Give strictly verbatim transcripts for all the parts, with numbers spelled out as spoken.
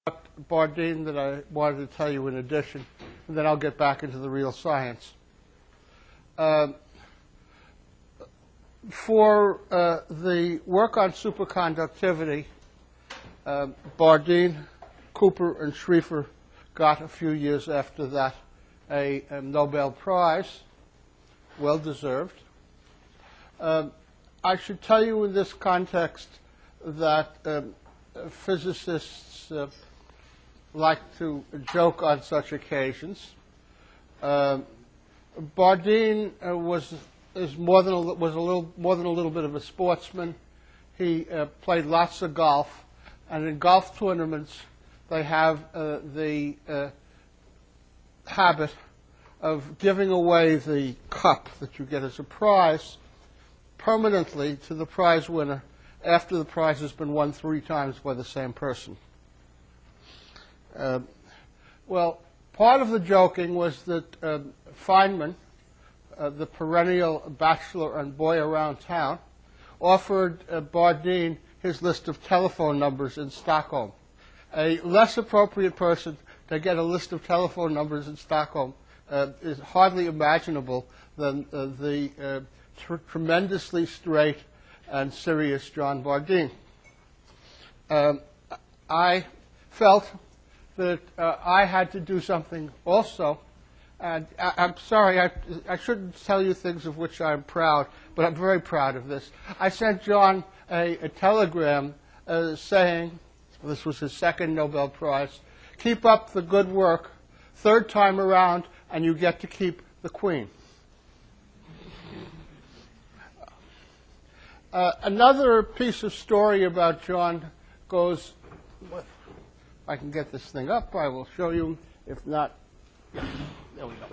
Bardeen that I wanted to tell you in addition, and then I'll get back into the real science. Uh, for uh, the work on superconductivity, uh, Bardeen, Cooper, and Schrieffer got a few years after that a, a Nobel Prize, well deserved. Uh, I should tell you in this context that um, physicists uh, like to joke on such occasions. Uh, Bardeen uh, was is more than a, was a little more than a little bit of a sportsman. He uh, played lots of golf, and in golf tournaments they have uh, the uh, habit of giving away the cup that you get as a prize permanently to the prize winner after the prize has been won three times by the same person. Uh, well, part of the joking was that uh, Feynman, uh, the perennial bachelor and boy around town, offered uh, Bardeen his list of telephone numbers in Stockholm. A less appropriate person to get a list of telephone numbers in Stockholm uh, is hardly imaginable than uh, the uh, tr tremendously straight and serious John Bardeen. Um, I felt that uh, I had to do something also, and I, I'm sorry, I, I shouldn't tell you things of which I'm proud, but I'm very proud of this. I sent John a, a telegram uh, saying, this was his second Nobel Prize, keep up the good work, third time around, and you get to keep the Queen. Uh, another piece of story about John goes, if I can get this thing up, I will show you. If not, yeah, there we go.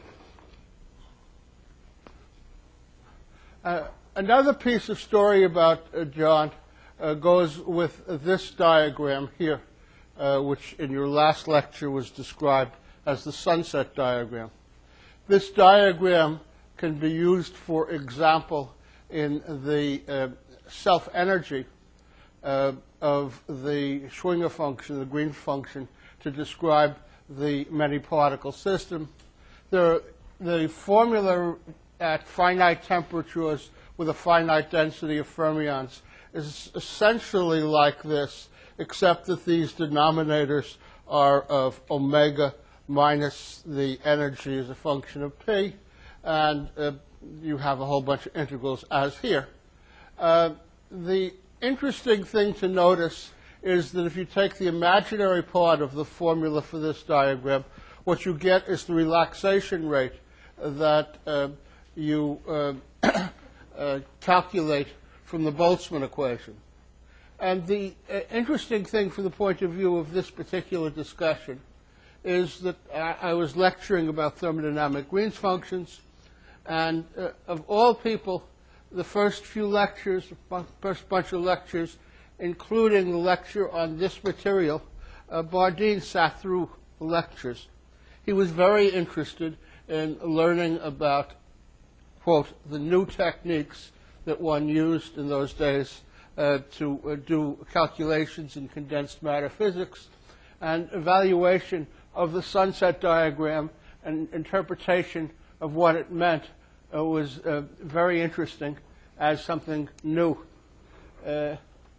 Uh, another piece of story about uh, John uh, goes with uh, this diagram here, uh, which in your last lecture was described as the sunset diagram. This diagram can be used, for example, in the uh, self-energy uh, of the Schwinger function, the Green function, to describe the many-particle system. The, the formula at finite temperatures with a finite density of fermions is essentially like this, except that these denominators are of omega minus the energy as a function of P, and uh, you have a whole bunch of integrals as here. Uh, the interesting thing to notice is that if you take the imaginary part of the formula for this diagram, what you get is the relaxation rate that uh, you uh, uh, calculate from the Boltzmann equation. And the uh, interesting thing from the point of view of this particular discussion is that I, I was lecturing about thermodynamic Green's functions, and uh, of all people, the first few lectures, the first bunch of lectures, including the lecture on this material, uh, Bardeen sat through the lectures. He was very interested in learning about, quote, the new techniques that one used in those days uh, to uh, do calculations in condensed matter physics, and evaluation of the sunset diagram and interpretation of what it meant uh, was uh, very interesting as something new. Uh,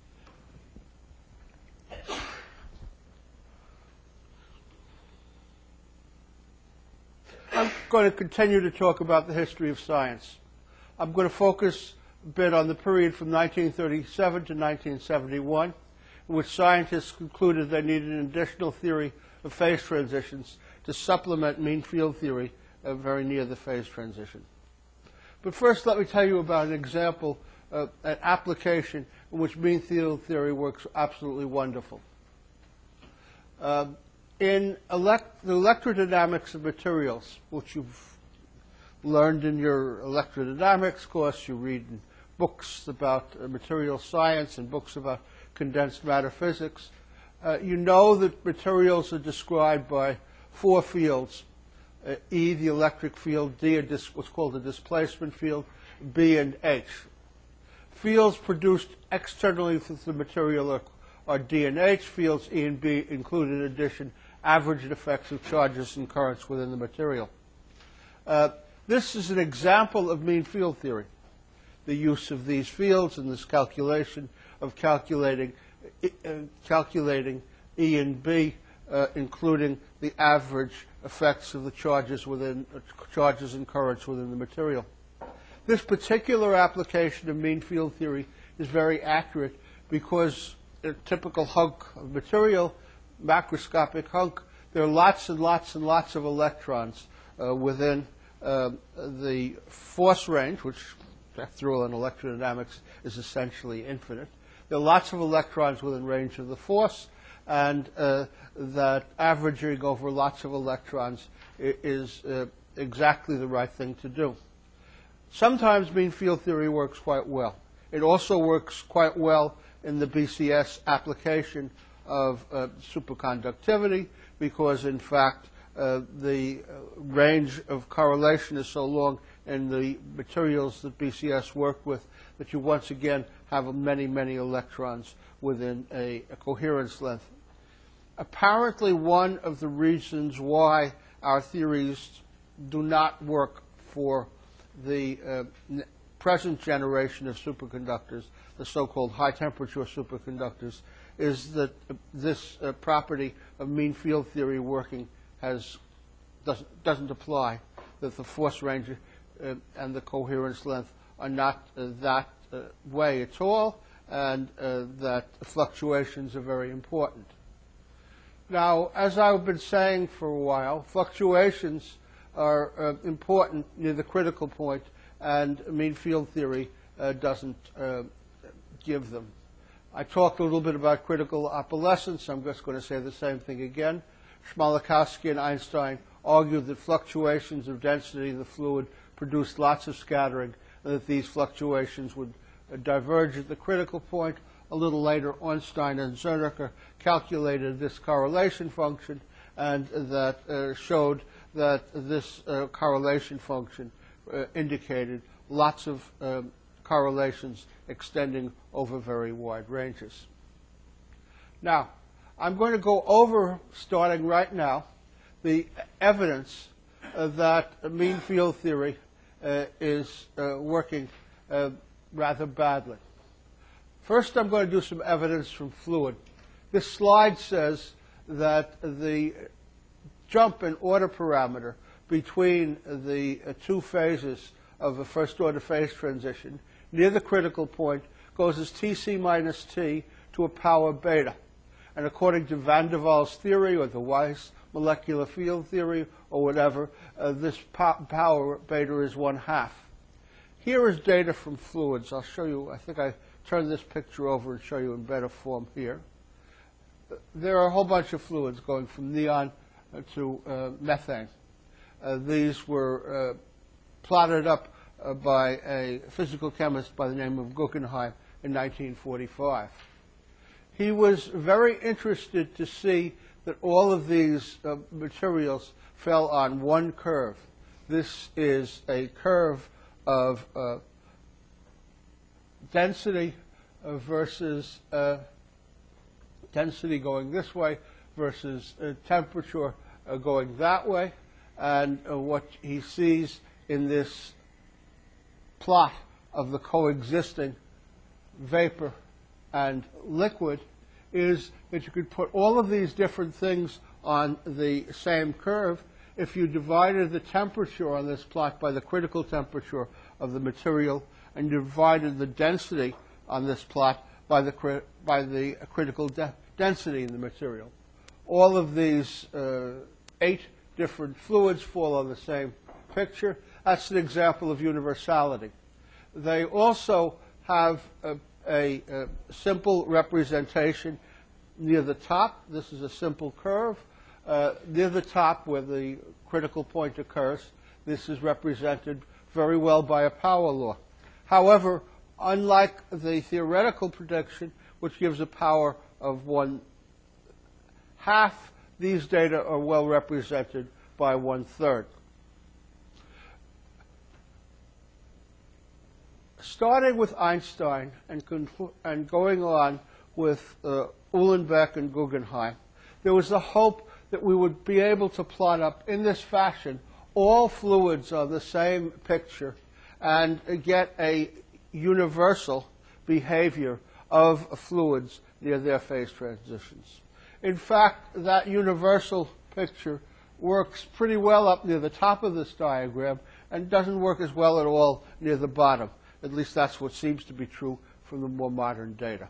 I'm going to continue to talk about the history of science. I'm going to focus a bit on the period from nineteen thirty-seven to nineteen seventy-one, in which scientists concluded they needed an additional theory of phase transitions to supplement mean field theory uh, very near the phase transition. But first, let me tell you about an example, uh, an application in which mean field theory works absolutely wonderful. Uh, in elect the electrodynamics of materials, which you've learned in your electrodynamics course, you read in books about uh, material science and books about condensed matter physics, uh, you know that materials are described by four fields. Uh, E, the electric field, D, a dis what's called a displacement field, B, and H. Fields produced externally through the material are, are D and H fields. E and B include, in addition, averaged effects of charges and currents within the material. Uh, this is an example of mean field theory, the use of these fields in this calculation of calculating, uh, calculating E and B, uh, including the average effects of the charges within uh, charges and currents within the material. This particular application of mean field theory is very accurate because a typical hunk of material, macroscopic hunk, there are lots and lots and lots of electrons uh, within uh, the force range, which after all in electrodynamics is essentially infinite. There are lots of electrons within range of the force, and uh, that averaging over lots of electrons is uh, exactly the right thing to do. Sometimes mean field theory works quite well. It also works quite well in the B C S application of uh, superconductivity because, in fact, uh, the uh, range of correlation is so long in the materials that B C S work with that you once again have many, many electrons within a, a coherence length. Apparently, one of the reasons why our theories do not work for the uh, present generation of superconductors, the so-called high-temperature superconductors, is that uh, this uh, property of mean field theory working has doesn't, doesn't apply, that the force range uh, and the coherence length are not uh, that uh, way at all, and uh, that fluctuations are very important. Now, as I've been saying for a while, fluctuations are uh, important near the critical point, and mean field theory uh, doesn't uh, give them. I talked a little bit about critical opalescence. I'm just going to say the same thing again. Smoluchowski and Einstein argued that fluctuations of density in the fluid produced lots of scattering, and that these fluctuations would uh, diverge at the critical point. A little later, Ornstein and Zerniker calculated this correlation function, and that uh, showed that this uh, correlation function uh, indicated lots of um, correlations extending over very wide ranges. Now, I'm going to go over, starting right now, the evidence uh, that mean field theory uh, is uh, working uh, rather badly. First, I'm going to do some evidence from fluid. This slide says that the jump in order parameter between the uh, two phases of a first-order phase transition near the critical point goes as Tc minus T to a power beta. And according to Van der Waals theory or the Weiss molecular field theory or whatever, uh, this po power beta is one half. Here is data from fluids. I'll show you. I think I turned this picture over and show you in better form here. There are a whole bunch of fluids going from neon uh, to uh, methane. Uh, these were uh, plotted up uh, by a physical chemist by the name of Guggenheim in nineteen forty-five. He was very interested to see that all of these uh, materials fell on one curve. This is a curve of uh, density uh, versus uh, density going this way versus uh, temperature uh, going that way. And uh, what he sees in this plot of the coexisting vapor and liquid is that you could put all of these different things on the same curve if you divided the temperature on this plot by the critical temperature of the material and you divided the density on this plot by the, cri by the critical de density in the material. All of these uh, eight different fluids fall on the same picture. That's an example of universality. They also have a, a, a simple representation near the top. This is a simple curve. Uh, near the top where the critical point occurs, this is represented very well by a power law. However, unlike the theoretical prediction, which gives a power of one half, these data are well represented by one third. Starting with Einstein and, and going on with uh, Uhlenbeck and Guggenheim, there was the hope that we would be able to plot up in this fashion all fluids on the same picture and get a universal behavior of fluids near their phase transitions. In fact, that universal picture works pretty well up near the top of this diagram and doesn't work as well at all near the bottom. At least that's what seems to be true from the more modern data.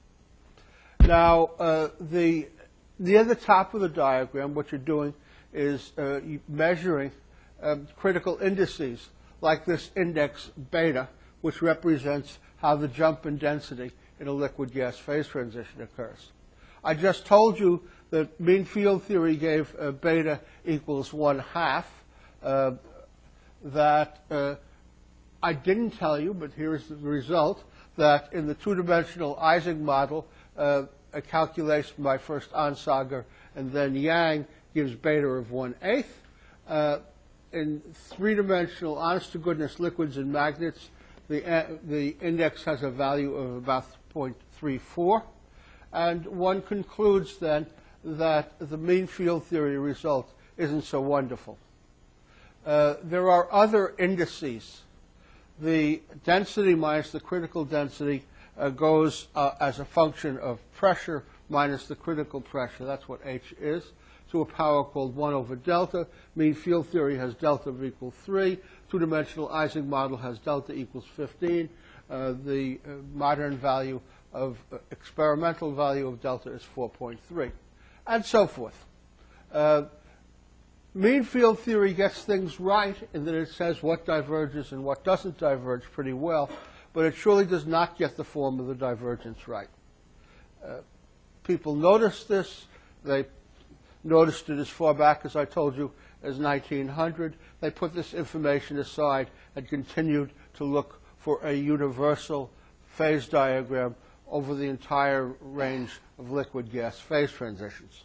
Now, uh, the, near the top of the diagram, what you're doing is uh, measuring um, critical indices, like this index beta, which represents how the jump in density in a liquid-gas phase transition occurs. I just told you that mean field theory gave uh, beta equals one half. Uh, that uh, I didn't tell you, but here's the result, that in the two-dimensional Ising model, uh, a calculation by first Onsager and then Yang gives beta of one-eighth. Uh, in three-dimensional honest-to-goodness liquids and magnets, the, uh, the index has a value of about zero point three four. And one concludes then that the mean field theory result isn't so wonderful. Uh, there are other indices. The density minus the critical density uh, goes uh, as a function of pressure minus the critical pressure. That's what H is, to a power called one over delta. Mean field theory has delta of equal three. Two-dimensional Ising model has delta equals fifteen. Uh, the uh, modern value of uh, experimental value of delta is four point three, and so forth. Uh, mean field theory gets things right in that it says what diverges and what doesn't diverge pretty well, but it surely does not get the form of the divergence right. Uh, people noticed this. They noticed it as far back as I told you as nineteen hundred. They put this information aside and continued to look for a universal phase diagram over the entire range of liquid-gas phase transitions.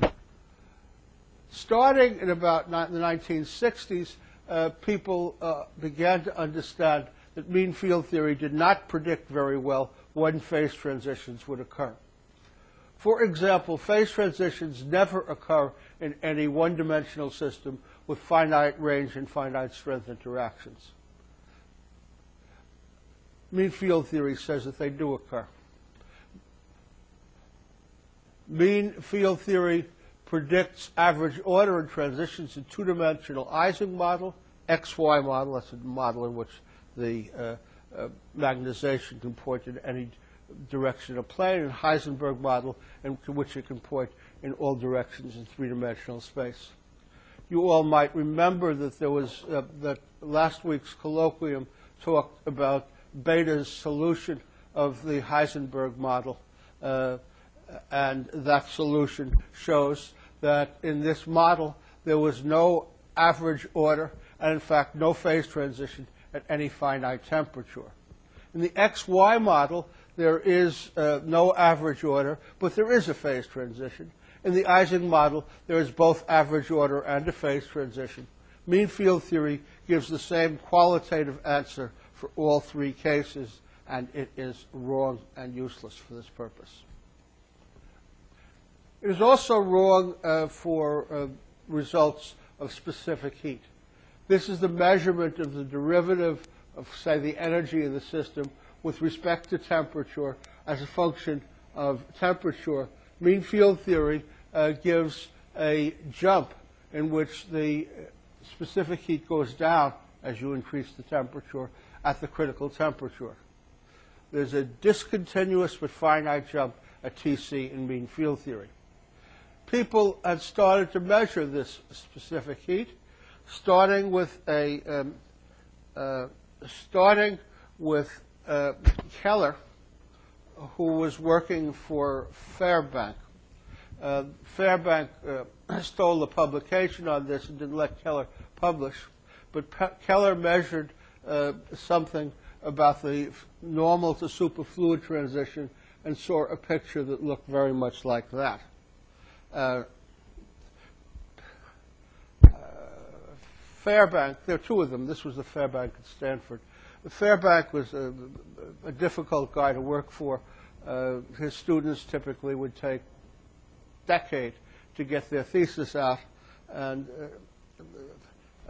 Starting in about the nineteen sixties, uh, people uh, began to understand that mean field theory did not predict very well when phase transitions would occur. For example, phase transitions never occur in any one-dimensional system with finite range and finite strength interactions. Mean field theory says that they do occur. Mean field theory predicts average order in transitions in two-dimensional Ising model, X Y model, that's a model in which the uh, uh, magnetization can point in any direction in a plane, and Heisenberg model, in which it can point in all directions in three-dimensional space. You all might remember that there was, uh, that last week's colloquium talked about Beta's solution of the Heisenberg model, uh, and that solution shows that in this model there was no average order and in fact no phase transition at any finite temperature. In the X Y model there is uh, no average order, but there is a phase transition. In the Ising model there is both average order and a phase transition. Mean field theory gives the same qualitative answer for all three cases, and it is wrong and useless for this purpose. It is also wrong uh, for uh, results of specific heat. This is the measurement of the derivative of, say, the energy in the system with respect to temperature as a function of temperature. Mean field theory uh, gives a jump in which the specific heat goes down as you increase the temperature at the critical temperature. There's a discontinuous but finite jump at T C in mean field theory. People had started to measure this specific heat, starting with a um, uh, starting with uh, Keller, who was working for Fairbank. Uh, Fairbank uh, stole the publication on this and didn't let Keller publish, but Pe Keller measured uh, something about the normal to superfluid transition and saw a picture that looked very much like that. Uh, uh, Fairbank, there are two of them. This was the Fairbank at Stanford. The Fairbank was a, a difficult guy to work for. Uh, his students typically would take a decade to get their thesis out, and uh, uh,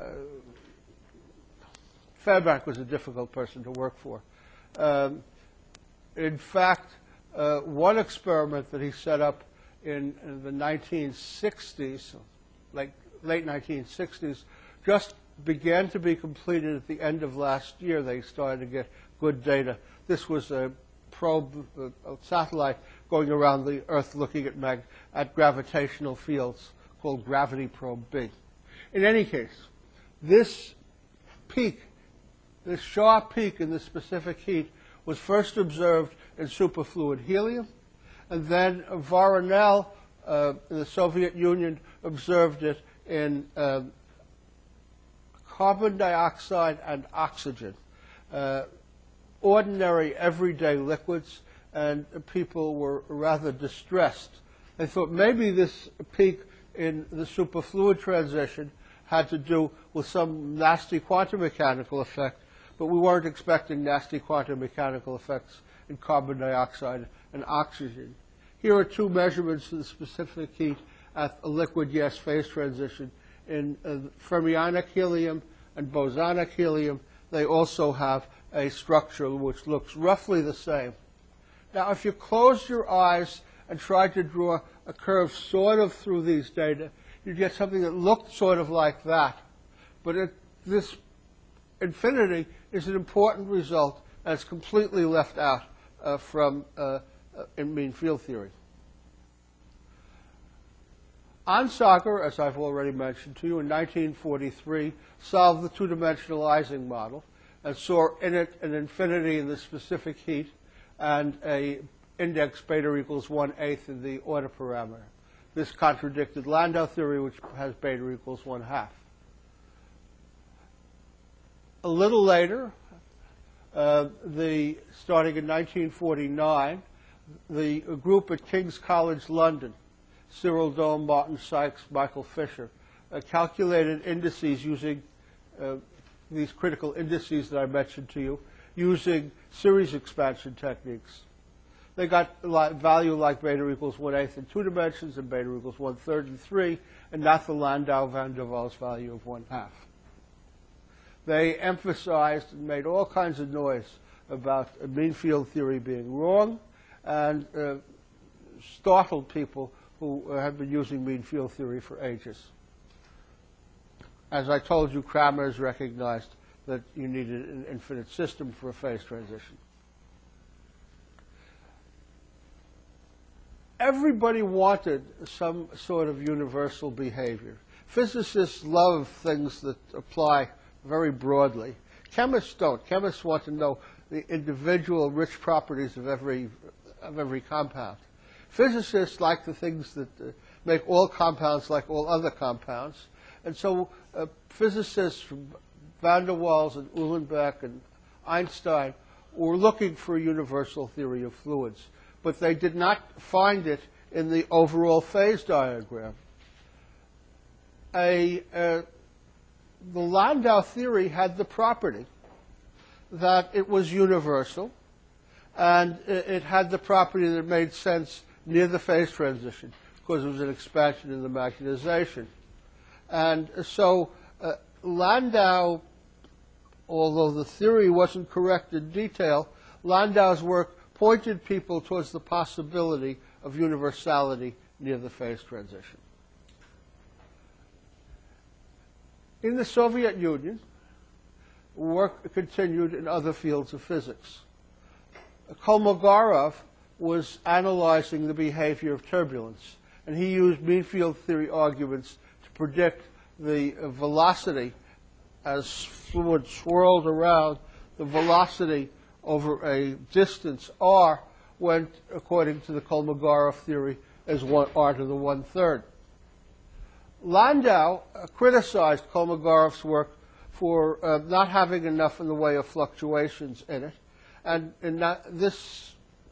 Fairbank was a difficult person to work for. Um, in fact, uh, one experiment that he set up in, in the nineteen sixties, like late nineteen sixties, just began to be completed at the end of last year. They started to get good data. This was a probe, a satellite going around the Earth looking at, mag at gravitational fields called Gravity Probe B. In any case, this peak, this sharp peak in the specific heat was first observed in superfluid helium, and then Voronel uh, in the Soviet Union observed it in uh, carbon dioxide and oxygen. Uh, ordinary, everyday liquids, and people were rather distressed. They thought maybe this peak in the superfluid transition had to do with some nasty quantum mechanical effect, but we weren't expecting nasty quantum mechanical effects in carbon dioxide and oxygen. Here are two measurements of the specific heat at a liquid-gas phase transition in uh, fermionic helium and bosonic helium. They also have a structure which looks roughly the same. Now, if you close your eyes and try to draw a curve sort of through these data, you get something that looked sort of like that. But it, this infinity is an important result that's completely left out uh, from uh, uh, in mean field theory. Onsager, as I've already mentioned to you, in nineteen forty-three solved the two-dimensional Ising model and saw in it an infinity in the specific heat and a index beta equals one-eighth in the order parameter. This contradicted Landau theory, which has beta equals one-half. A little later, uh, the, starting in nineteen forty-nine, the group at King's College London, Cyril Dome, Martin Sykes, Michael Fisher, uh, calculated indices using uh, these critical indices that I mentioned to you, using series expansion techniques. They got li value like beta equals one-eighth in two dimensions and beta equals one-third in three, and not the Landau-van der Waals value of one-half. They emphasized and made all kinds of noise about mean field theory being wrong, and uh, startled people who have been using mean field theory for ages. As I told you, Kramers recognized that you needed an infinite system for a phase transition. Everybody wanted some sort of universal behavior. Physicists love things that apply very broadly. Chemists don't. Chemists want to know the individual rich properties of every, of every compound. Physicists like the things that uh, make all compounds like all other compounds. And so uh, physicists from van der Waals and Uhlenbeck and Einstein were looking for a universal theory of fluids, but they did not find it in the overall phase diagram. A, uh, the Landau theory had the property that it was universal, and it, it had the property that it made sense near the phase transition because it was an expansion in the magnetization. And so uh, Landau, although the theory wasn't correct in detail, Landau's work pointed people towards the possibility of universality near the phase transition. In the Soviet Union, work continued in other fields of physics. Kolmogorov was analyzing the behavior of turbulence, and he used mean field theory arguments to predict the uh, velocity as fluid swirled around. The velocity over a distance r went, according to the Kolmogorov theory, as one, r to the one-third. Landau uh, criticized Kolmogorov's work for uh, not having enough in the way of fluctuations in it, and in that, this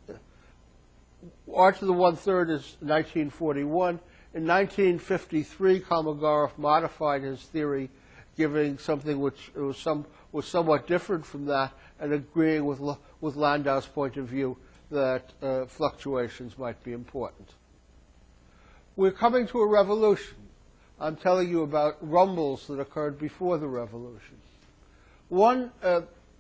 r to the one-third is nineteen forty-one. In nineteen fifty-three, Kolmogorov modified his theory, giving something which was, some, was somewhat different from that, and agreeing with, with Landau's point of view that uh, fluctuations might be important. We're coming to a revolution. I'm telling you about rumbles that occurred before the revolution. One, uh,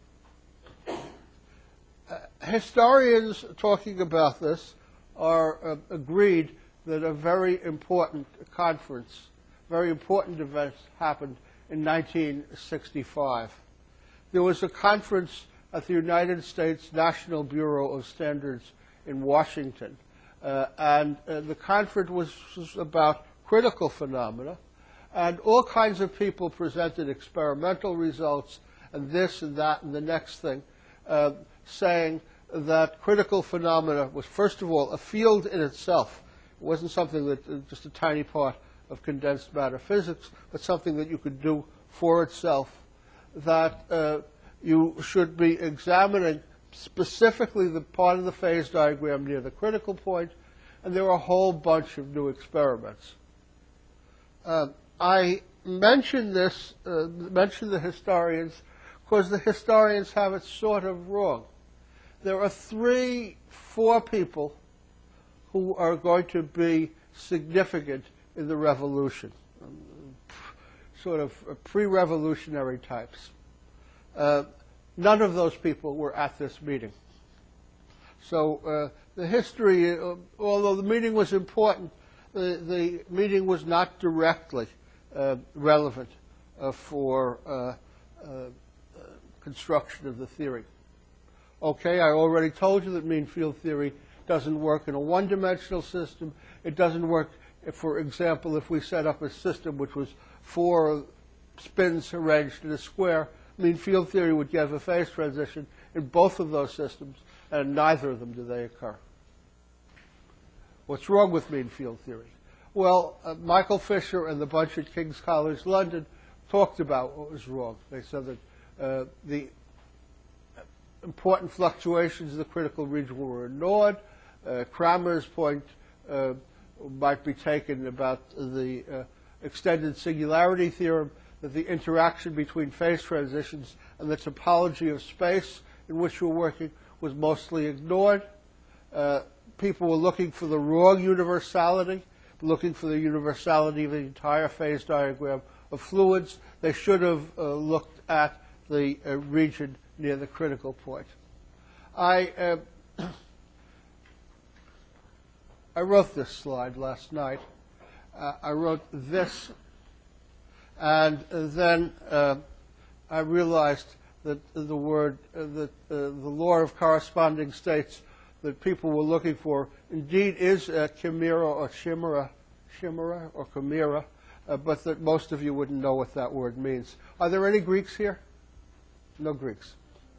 uh, historians talking about this are uh, agreed that a very important conference, very important event happened in nineteen sixty-five. There was a conference at the United States National Bureau of Standards in Washington, uh, and uh, the conference was, was about critical phenomena, and all kinds of people presented experimental results and this and that and the next thing, uh, saying that critical phenomena was, first of all, a field in itself. It wasn't something that, uh, just a tiny part of condensed matter physics, but something that you could do for itself, that uh, you should be examining specifically the part of the phase diagram near the critical point, and there were a whole bunch of new experiments. Uh, I mention this, uh, mention the historians, because the historians have it sort of wrong. There are three, four people who are going to be significant in the revolution, um, sort of uh, pre-revolutionary types. Uh, none of those people were at this meeting. So uh, the history, uh, although the meeting was important, the, the meeting was not directly uh, relevant uh, for uh, uh, uh, construction of the theory. Okay, I already told you that mean field theory doesn't work in a one-dimensional system. It doesn't work, if, for example, if we set up a system which was four spins arranged in a square. Mean field theory would give a phase transition in both of those systems, and neither of them do they occur. What's wrong with mean field theory? Well, uh, Michael Fisher and the bunch at King's College London talked about what was wrong. They said that uh, the important fluctuations in the critical region were ignored. Uh, Cramer's point uh, might be taken about the uh, extended singularity theorem, that the interaction between phase transitions and the topology of space in which we're working was mostly ignored. Uh, people were looking for the wrong universality, looking for the universality of the entire phase diagram of fluids. They should have uh, looked at the uh, region near the critical point. I, uh, I wrote this slide last night. Uh, I wrote this, and uh, then uh, I realized that the word, uh, that uh, the law of corresponding states that people were looking for indeed is a chimera or chimera, chimera or chimera, uh, but that most of you wouldn't know what that word means. Are there any Greeks here? No Greeks.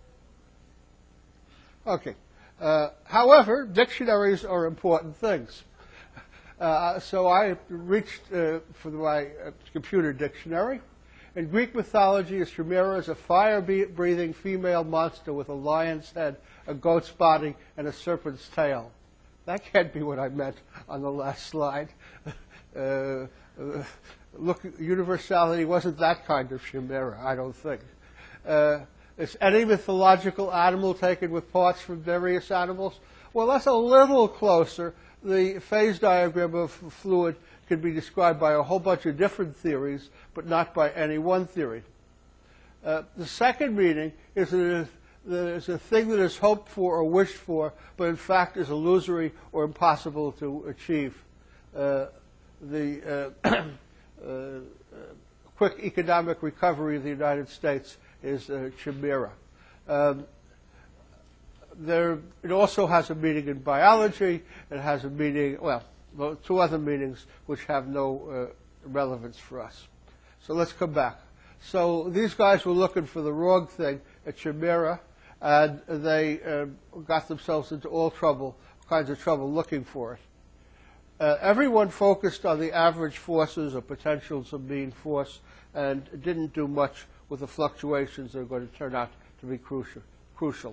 Okay. Uh, however, dictionaries are important things. Uh, so I reached uh, for my uh, computer dictionary. In Greek mythology, a chimera is a fire-breathing female monster with a lion's head, a goat's body, and a serpent's tail. That can't be what I meant on the last slide. uh, uh, look, universality wasn't that kind of chimera, I don't think. Uh, is any mythological animal taken with parts from various animals? Well, that's a little closer. The phase diagram of fluid can be described by a whole bunch of different theories, but not by any one theory. Uh, the second meaning is that there's a thing that is hoped for or wished for, but in fact is illusory or impossible to achieve. Uh, the uh, uh, quick economic recovery of the United States is a chimera. Um, There, it also has a meaning in biology. It has a meaning, well, two other meanings which have no uh, relevance for us. So let's come back. So these guys were looking for the wrong thing, a chimera, and they uh, got themselves into all trouble, kinds of trouble looking for it. Uh, everyone focused on the average forces or potentials of mean force and didn't do much with the fluctuations that are going to turn out to be crucial. crucial.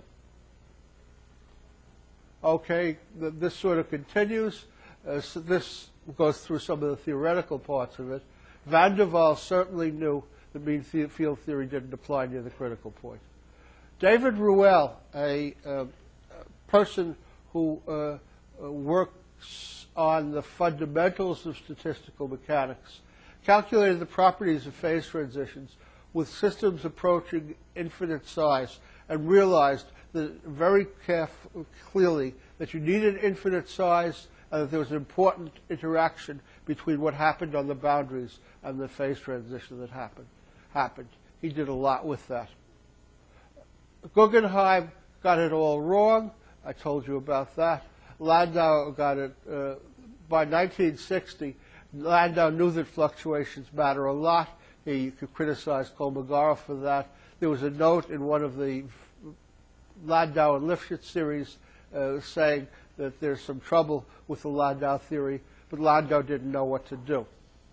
Okay, th this sort of continues. Uh, so this goes through some of the theoretical parts of it. Van der Waals certainly knew that mean field theory didn't apply near the critical point. David Ruel, a uh, person who uh, uh, works on the fundamentals of statistical mechanics, calculated the properties of phase transitions with systems approaching infinite size and realized that very caref- clearly that you needed infinite size and that there was an important interaction between what happened on the boundaries and the phase transition that happened. happened. He did a lot with that. Guggenheim got it all wrong. I told you about that. Landau got it, uh, by nineteen sixty, Landau knew that fluctuations matter a lot. He could criticize Kolmogorov for that. There was a note in one of the Landau and Lifshitz series uh, saying that there's some trouble with the Landau theory, but Landau didn't know what to do.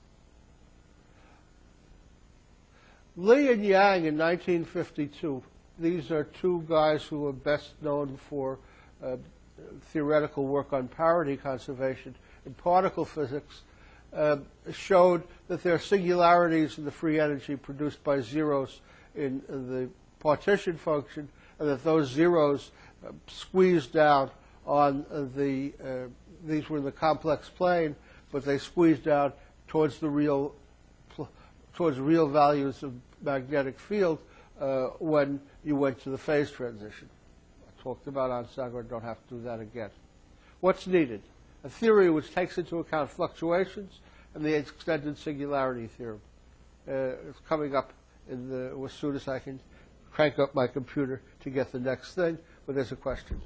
Li and Yang in nineteen fifty-two, these are two guys who are best known for uh, theoretical work on parity conservation in particle physics, uh, showed that there are singularities in the free energy produced by zeros in uh, the partition function, and that those zeros uh, squeeze down on uh, the, uh, these were in the complex plane, but they squeezed down towards the real, towards real values of magnetic field uh, when you went to the phase transition. I talked about Onsager, don't have to do that again. What's needed? A theory which takes into account fluctuations and the extended singularity theorem. Uh, it's coming up in the, as soon as I can crank up my computer to get the next thing, but there's a question.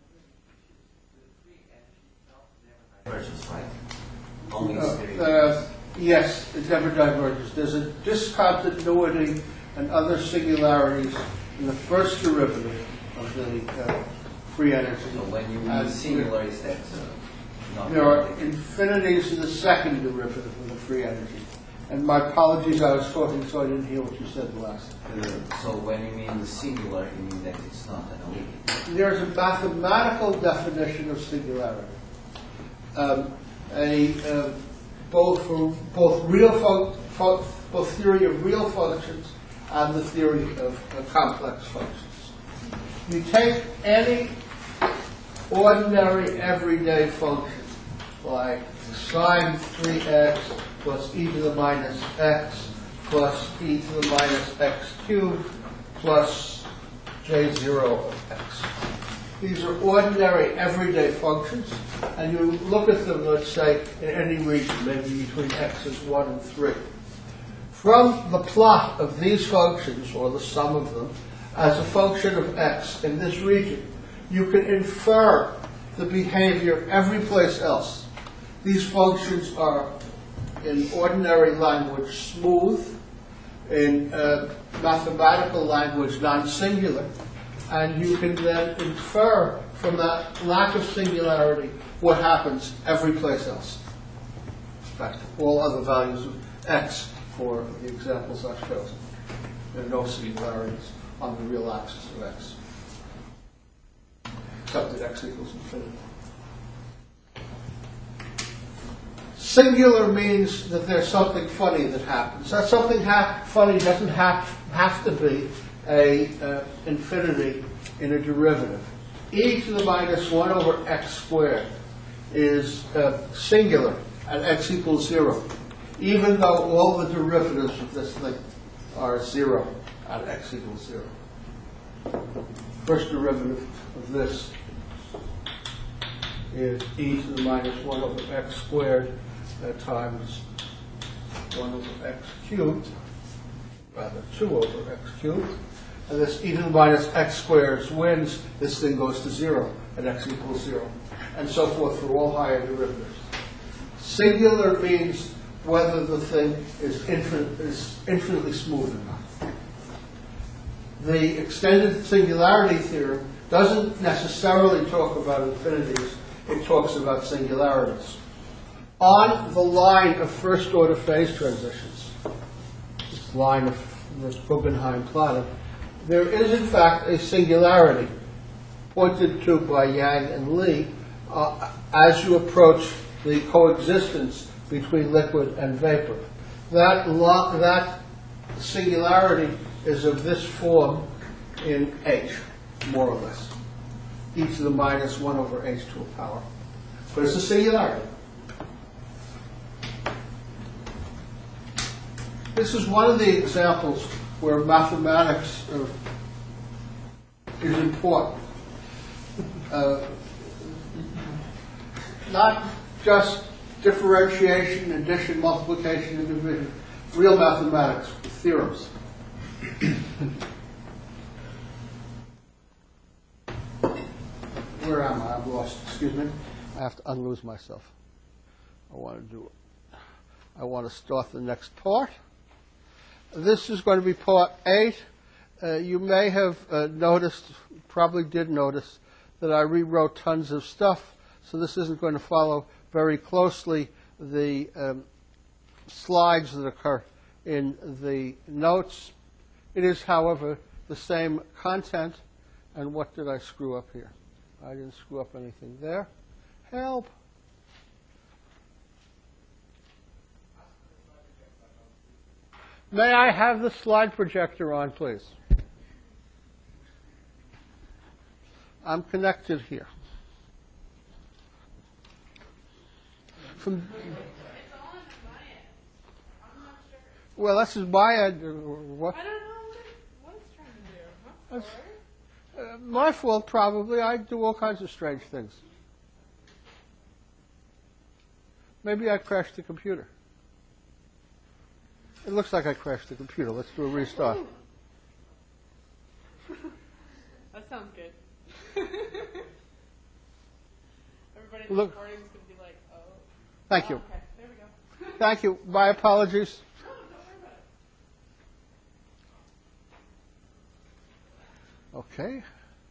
Only Uh, uh, yes, it never diverges. There's a discontinuity and other singularities in the first derivative of the uh, free energy. So when you And mean singularities, that's uh, not there are related. infinities in the second derivative of the free energy. And my apologies, I was talking so I didn't hear what you said last. Uh, so when you mean the singular, you mean that it's not analytic. There's a mathematical definition of singularity. Um, a uh, both for both real fun- fun- both theory of real functions and the theory of uh, complex functions. You take any ordinary everyday function like sine three x plus e to the minus x plus e to the minus x cubed plus j zero of x. These are ordinary everyday functions, and you look at them, let's say, in any region, maybe between x's one and three. From the plot of these functions, or the sum of them, as a function of x in this region, you can infer the behavior every place else. These functions are, in ordinary language, smooth, in uh, mathematical language, non-singular, and you can then infer from that lack of singularity what happens every place else. In fact, all other values of x for the examples I've chosen. There are no singularities on the real axis of x, except that x equals infinity. Singular means that there's something funny that happens. That something ha- funny doesn't have, have to be a uh, infinity in a derivative. E to the minus one over x squared is uh, singular at x equals zero, even though all the derivatives of this thing are zero at x equals zero. First derivative of this is e to the minus one over x squared uh, times one over x cubed, rather two over x cubed. And this e to the minus x squared wins, this thing goes to zero at x equals zero, and so forth for all higher derivatives. Singular means whether the thing is, infinite, is infinitely smooth or not. The extended singularity theorem doesn't necessarily talk about infinities, it talks about singularities. On the line of first order phase transitions, this line of the Guggenheim plotted, there is in fact a singularity pointed to by Yang and Li uh, as you approach the coexistence between liquid and vapor. That, lo- that singularity is of this form in H, more or less. e to the minus one over h to a power. But it's a singularity. This is one of the examples where mathematics uh, is important. Uh, not just differentiation, addition, multiplication, and division. Real mathematics, theorems. Where am I? I'm lost. Excuse me. I have to unlose myself. I want to do it. I want to start the next part. This is going to be part eight. Uh, you may have uh, noticed, probably did notice, that I rewrote tons of stuff, so this isn't going to follow very closely the um, slides that occur in the notes. It is, however, the same content. And what did I screw up here? I didn't screw up anything there. Help. May I have the slide projector on, please? I'm connected here. From It's on my end. I'm not sure. well, this is my end. uh, What? I don't know what, it, what it's trying to do. I'm That's- sorry. Uh, my fault, probably. I do all kinds of strange things. Maybe I crashed the computer. It looks like I crashed the computer. Let's do a restart. That sounds good. Everybody in the Look. recording is going to be like, oh. Thank Oh, you. okay, there we go. Thank you. My apologies. No, don't worry about it. Okay.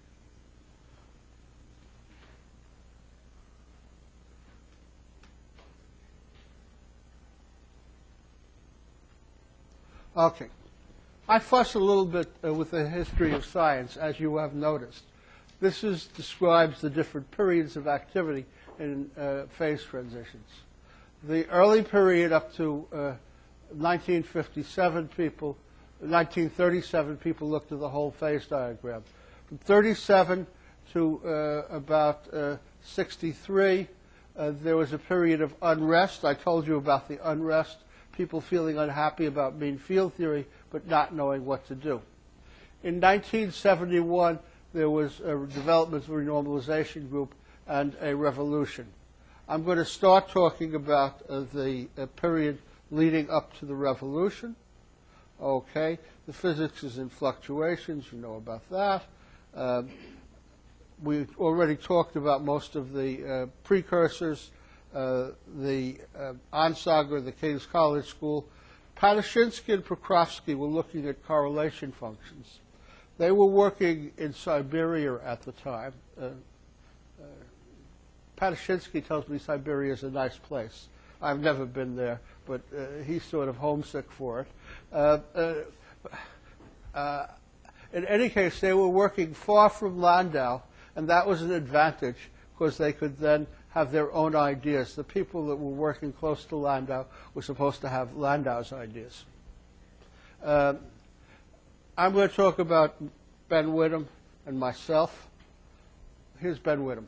Okay. I fuss a little bit uh, with the history of science, as you have noticed. This is, describes the different periods of activity in uh, phase transitions. The early period up to uh, nineteen fifty-seven people, nineteen thirty-seven people looked at the whole phase diagram. From thirty-seven to uh, about uh, sixty-three, uh, there was a period of unrest. I told you about the unrest, people feeling unhappy about mean field theory, but not knowing what to do. In nineteen seventy-one, there was a development renormalization group and a revolution. I'm going to start talking about uh, the uh, period leading up to the revolution. Okay, the physics is in fluctuations, you know about that. Um, we already talked about most of the uh, precursors, uh, the uh, Onsager, the King's College School. Palaszczynski and Prokofsky were looking at correlation functions. They were working in Siberia at the time. Uh, uh, Palaszczynski tells me Siberia is a nice place. I've never been there, but uh, he's sort of homesick for it. Uh, uh, uh, in any case, they were working far from Landau, and that was an advantage because they could then have their own ideas. The people that were working close to Landau were supposed to have Landau's ideas. Uh, I'm going to talk about Ben Whittam and myself. Here's Ben Whittam.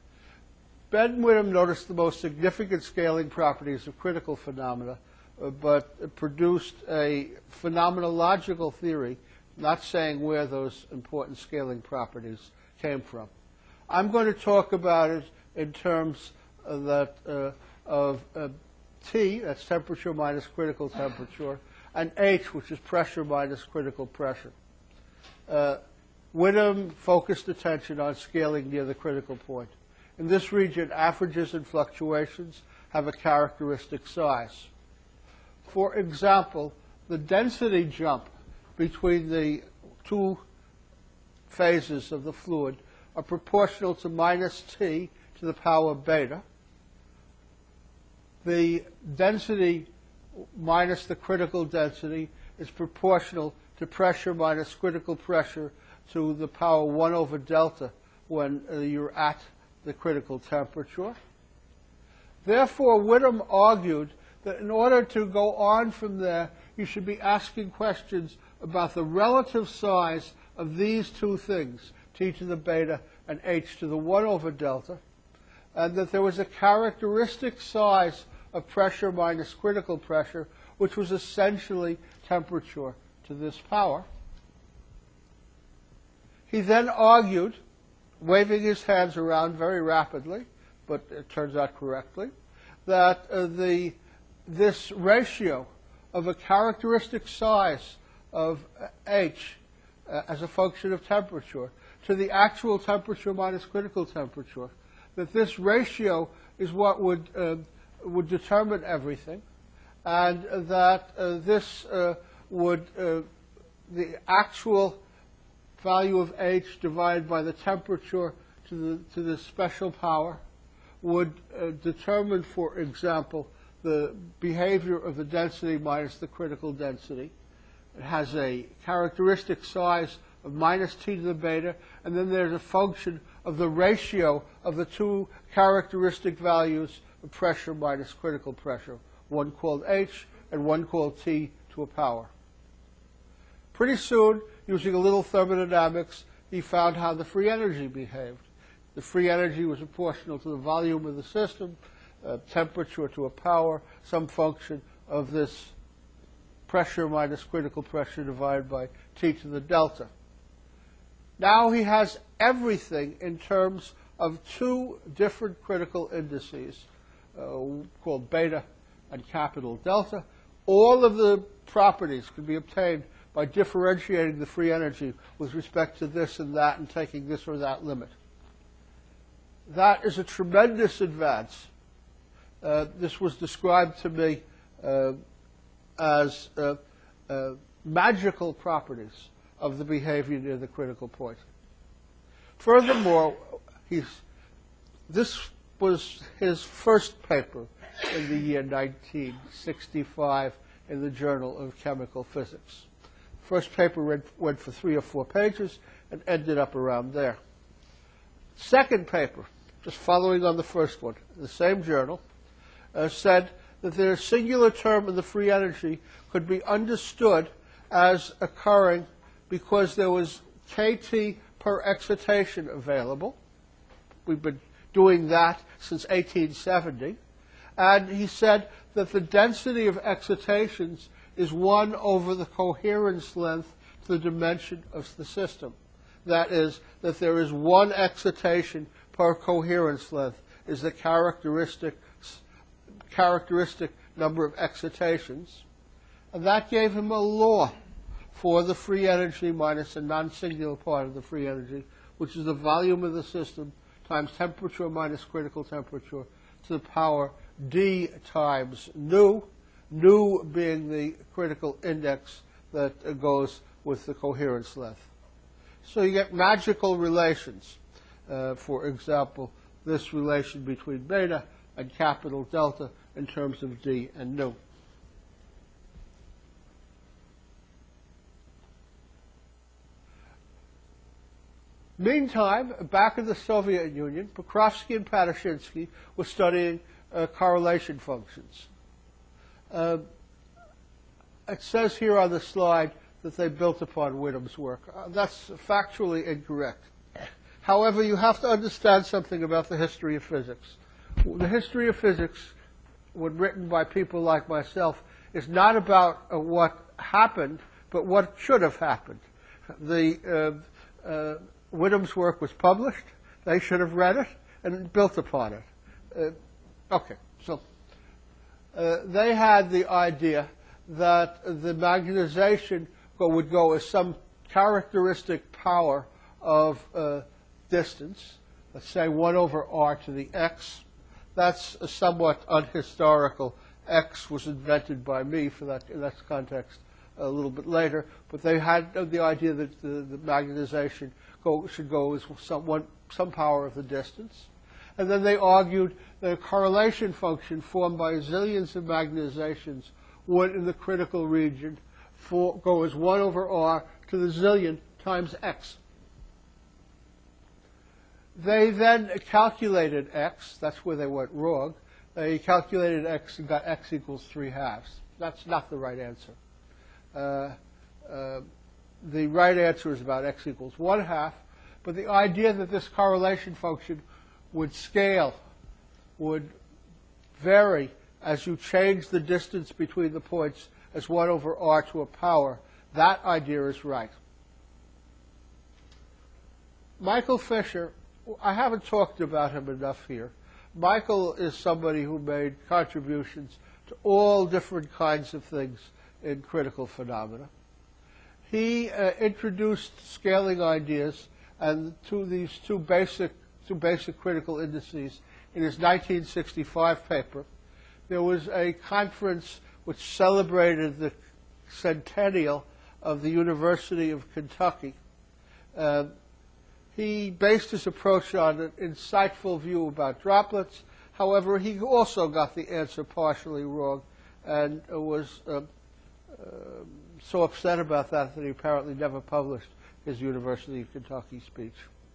Ben Whittam noticed the most significant scaling properties of critical phenomena, uh, but produced a phenomenological theory, not saying where those important scaling properties came from. I'm going to talk about it in terms uh, that, uh, of uh, T, that's temperature minus critical temperature, and H, which is pressure minus critical pressure. Uh, Whittam focused attention on scaling near the critical point. In this region, averages and fluctuations have a characteristic size. For example, the density jump between the two phases of the fluid are proportional to minus T to the power beta. The density minus the critical density is proportional to pressure minus critical pressure to the power one over delta when uh, you're at the critical temperature. Therefore, Whittam argued that in order to go on from there, you should be asking questions about the relative size of these two things, T to the beta and h to the one over delta, and that there was a characteristic size of pressure minus critical pressure, which was essentially temperature to this power. He then argued, waving his hands around very rapidly, but it turns out correctly, that uh, the, this ratio of a characteristic size of uh, h uh, as a function of temperature to the actual temperature minus critical temperature, that this ratio is what would, uh, would determine everything, and that uh, this uh, would, uh, the actual value of h divided by the temperature to the, to the special power would uh, determine, for example, the behavior of the density minus the critical density. It has a characteristic size of minus t to the beta, and then there's a function of the ratio of the two characteristic values of pressure minus critical pressure, one called h and one called t to a power. Pretty soon, using a little thermodynamics, he found how the free energy behaved. The free energy was proportional to the volume of the system, uh, temperature to a power, some function of this pressure minus critical pressure divided by T to the delta. Now he has everything in terms of two different critical indices uh, called beta and capital delta. All of the properties can be obtained by differentiating the free energy with respect to this and that and taking this or that limit. That is a tremendous advance. Uh, this was described to me uh, as uh, uh, magical properties of the behavior near the critical point. Furthermore, he's, this was his first paper in the year nineteen sixty-five in the Journal of Chemical Physics. First paper read, went for three or four pages and ended up around there. Second paper, just following on the first one, the same journal, uh, said that their singular term in the free energy could be understood as occurring because there was kT per excitation available. We've been doing that since eighteen seventy. And he said that the density of excitations is one over the coherence length to the dimension of the system. That is, that there is one excitation per coherence length is the characteristic, characteristic number of excitations. And that gave him a law for the free energy minus a non-singular part of the free energy, which is the volume of the system times temperature minus critical temperature to the power d times nu, nu being the critical index that uh, goes with the coherence length. So you get magical relations. Uh, for example, this relation between beta and capital delta in terms of d and nu. Meantime, back in the Soviet Union, Pokrovsky and Padashinsky were studying uh, correlation functions. Uh, it says here on the slide that they built upon Witham's work. Uh, that's factually incorrect. However, you have to understand something about the history of physics. The history of physics, when written by people like myself, is not about uh, what happened, but what should have happened. The uh, uh, Witham's work was published. They should have read it and built upon it. Uh, okay, so uh, they had the idea that the magnetization go, would go as some characteristic power of uh, distance, let's say one over r to the x. That's a somewhat unhistorical. X was invented by me for that, in that context a little bit later, but they had the idea that the, the magnetization go, should go as some, one, some power of the distance. And then they argued that a correlation function formed by zillions of magnetizations would, in the critical region, for, go as one over r to the zillion times x. They then calculated x. That's where they went wrong. They calculated x and got x equals three halves. That's not the right answer. Uh, uh, the right answer is about x equals one half. but the idea that this correlation function would scale, would vary as you change the distance between the points as one over r to a power, that idea is right. Michael Fisher, I haven't talked about him enough here. Michael is somebody who made contributions to all different kinds of things in critical phenomena. He uh, introduced scaling ideas and to these two basic, two basic critical indices in his nineteen sixty-five paper. There was a conference which celebrated the centennial of the University of Kentucky. Uh, he based his approach on an insightful view about droplets. However, he also got the answer partially wrong and uh, was uh, uh, so upset about that that he apparently never published his University of Kentucky speech.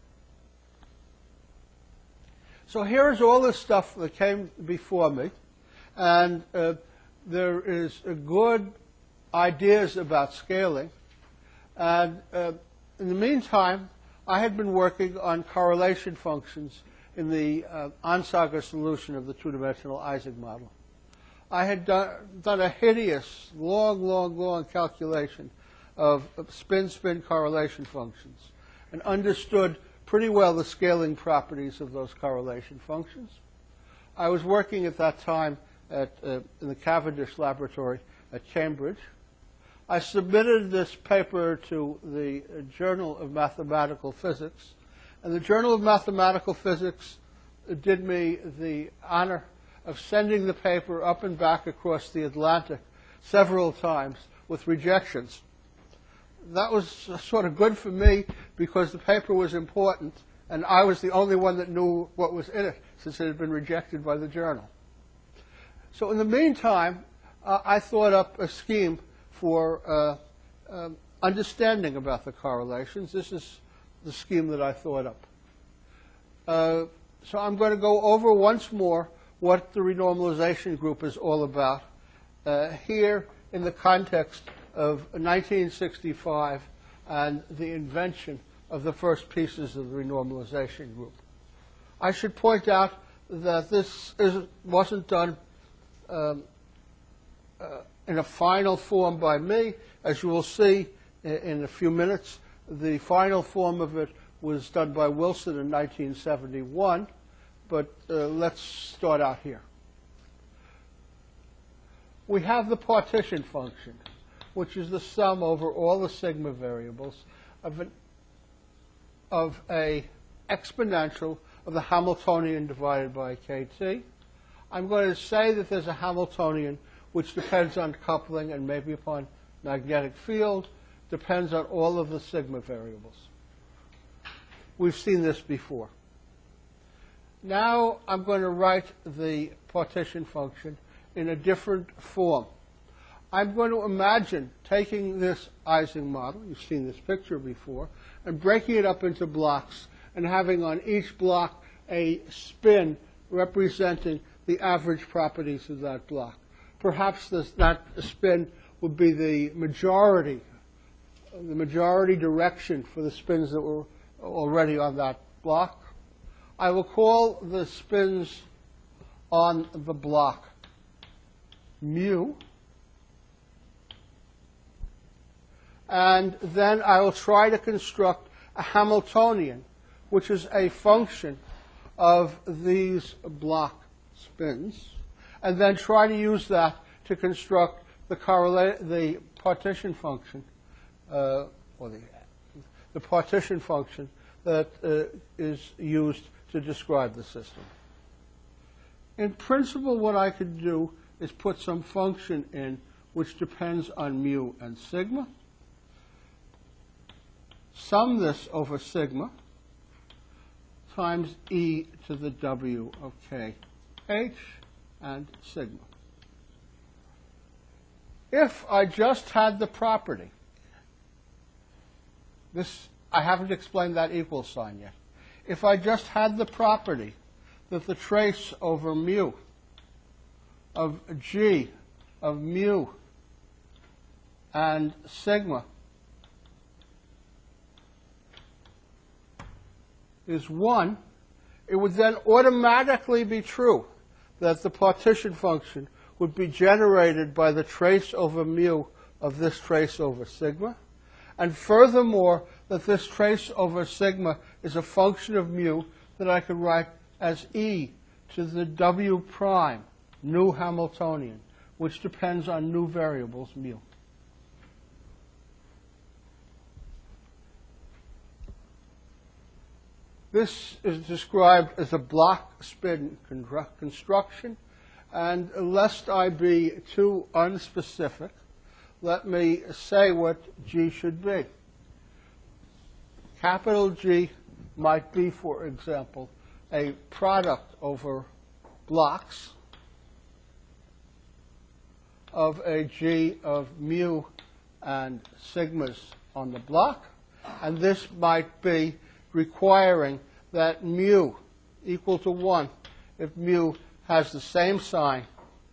So here's all this stuff that came before me, and uh, there is uh, good ideas about scaling. And uh, in the meantime, I had been working on correlation functions in the uh, Onsager solution of the two-dimensional Ising model. I had done, done a hideous, long, long, long calculation of, of spin-spin correlation functions and understood pretty well the scaling properties of those correlation functions. I was working at that time at, uh, in the Cavendish laboratory at Cambridge. I submitted this paper to the uh, Journal of Mathematical Physics, and the Journal of Mathematical Physics uh, did me the honor of sending the paper up and back across the Atlantic several times with rejections. That was sort of good for me because the paper was important and I was the only one that knew what was in it since it had been rejected by the journal. So in the meantime, uh, I thought up a scheme for uh, um, understanding about the correlations. This is the scheme that I thought up. Uh, so I'm going to go over once more what the renormalization group is all about uh, here in the context of nineteen sixty-five and the invention of the first pieces of the renormalization group. I should point out that this is, wasn't done um, uh, in a final form by me. As you will see in, in a few minutes, the final form of it was done by Wilson in nineteen seventy-one, but uh, let's start out here. We have the partition function, which is the sum over all the sigma variables of an of a exponential of the Hamiltonian divided by kt. I'm going to say that there's a Hamiltonian which depends on coupling and maybe upon magnetic field, depends on all of the sigma variables. We've seen this before. Now I'm going to write the partition function in a different form. I'm going to imagine taking this Ising model, you've seen this picture before, and breaking it up into blocks and having on each block a spin representing the average properties of that block. Perhaps this, that spin would be the majority, the majority direction for the spins that were already on that block. I will call the spins on the block mu. And then I will try to construct a Hamiltonian, which is a function of these block spins, and then try to use that to construct the correlate the partition function, uh, or the, the partition function that uh, is used to describe the system. In principle, what I could do is put some function in which depends on mu and sigma. Sum this over sigma times e to the w of k h and sigma. If I just had the property, this, I haven't explained that equal sign yet. If I just had the property that the trace over mu of g of mu and sigma is one, it would then automatically be true that the partition function would be generated by the trace over mu of this trace over sigma, and furthermore, that this trace over sigma is a function of mu that I could write as e to the w prime, nu Hamiltonian, which depends on new variables, mu. This is described as a block spin construction, and lest I be too unspecific, let me say what G should be. Capital G might be, for example, a product over blocks of a G of mu and sigmas on the block, and this might be requiring that mu equal to one if mu has the same sign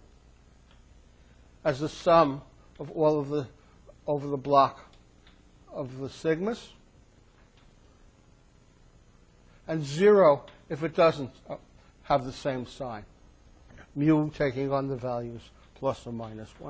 as the sum of all of the over the block of the sigmas, and zero if it doesn't have the same sign, mu taking on the values plus or minus one.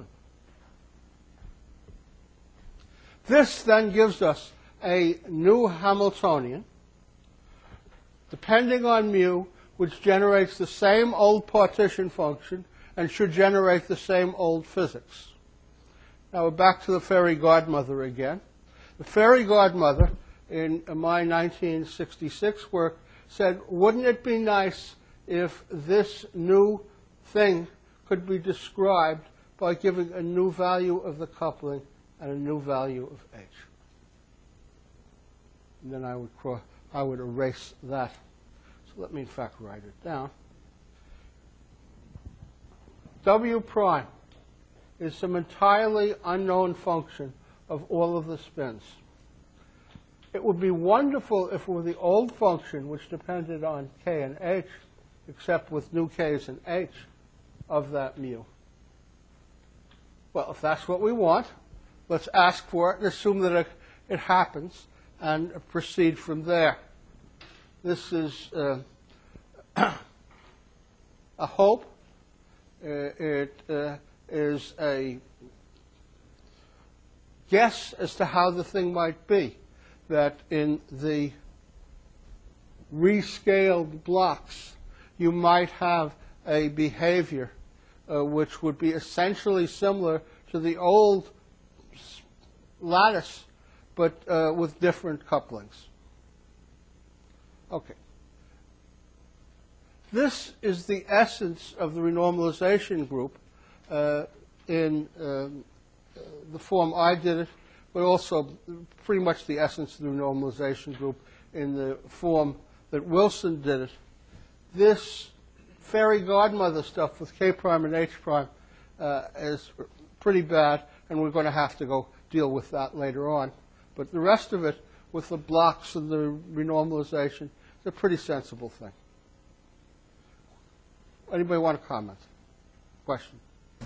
This then gives us a new Hamiltonian depending on mu, which generates the same old partition function and should generate the same old physics. Now we're back to the fairy godmother again. The fairy godmother in my nineteen sixty-six work said, wouldn't it be nice if this new thing could be described by giving a new value of the coupling and a new value of H? And then I would cross, I would erase that. So let me, in fact, write it down. W prime is some entirely unknown function of all of the spins. It would be wonderful if it were the old function which depended on k and h, except with new k's and h of that mu. Well, if that's what we want, let's ask for it and assume that it, it happens and proceed from there. This is uh, a hope. Uh, it uh, is a guess as to how the thing might be, that in the rescaled blocks you might have a behavior uh, which would be essentially similar to the old lattice, but uh, with different couplings. Okay. This is the essence of the renormalization group uh, in um, uh, the form I did it, but also pretty much the essence of the renormalization group in the form that Wilson did it. This fairy godmother stuff with K prime and H prime uh, is pretty bad, and we're going to have to go deal with that later on. But the rest of it, with the blocks and the renormalization, is a pretty sensible thing. Anybody want to comment? Question?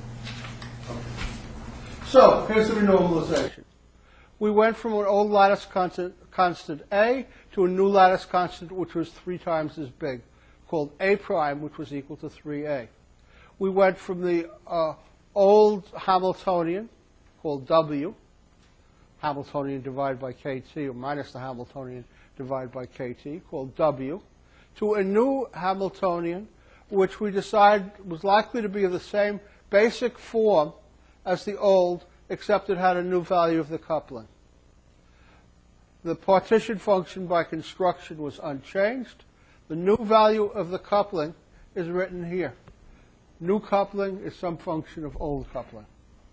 So, here's the renormalization. We went from an old lattice constant, constant A to a new lattice constant which was three times as big, called A prime, which was equal to three A. We went from the uh, old Hamiltonian, called W, Hamiltonian divided by K T, or minus the Hamiltonian divided by K T, called W, to a new Hamiltonian, which we decided was likely to be of the same basic form as the old, except it had a new value of the coupling. The partition function by construction was unchanged. The new value of the coupling is written here. New coupling is some function of old coupling.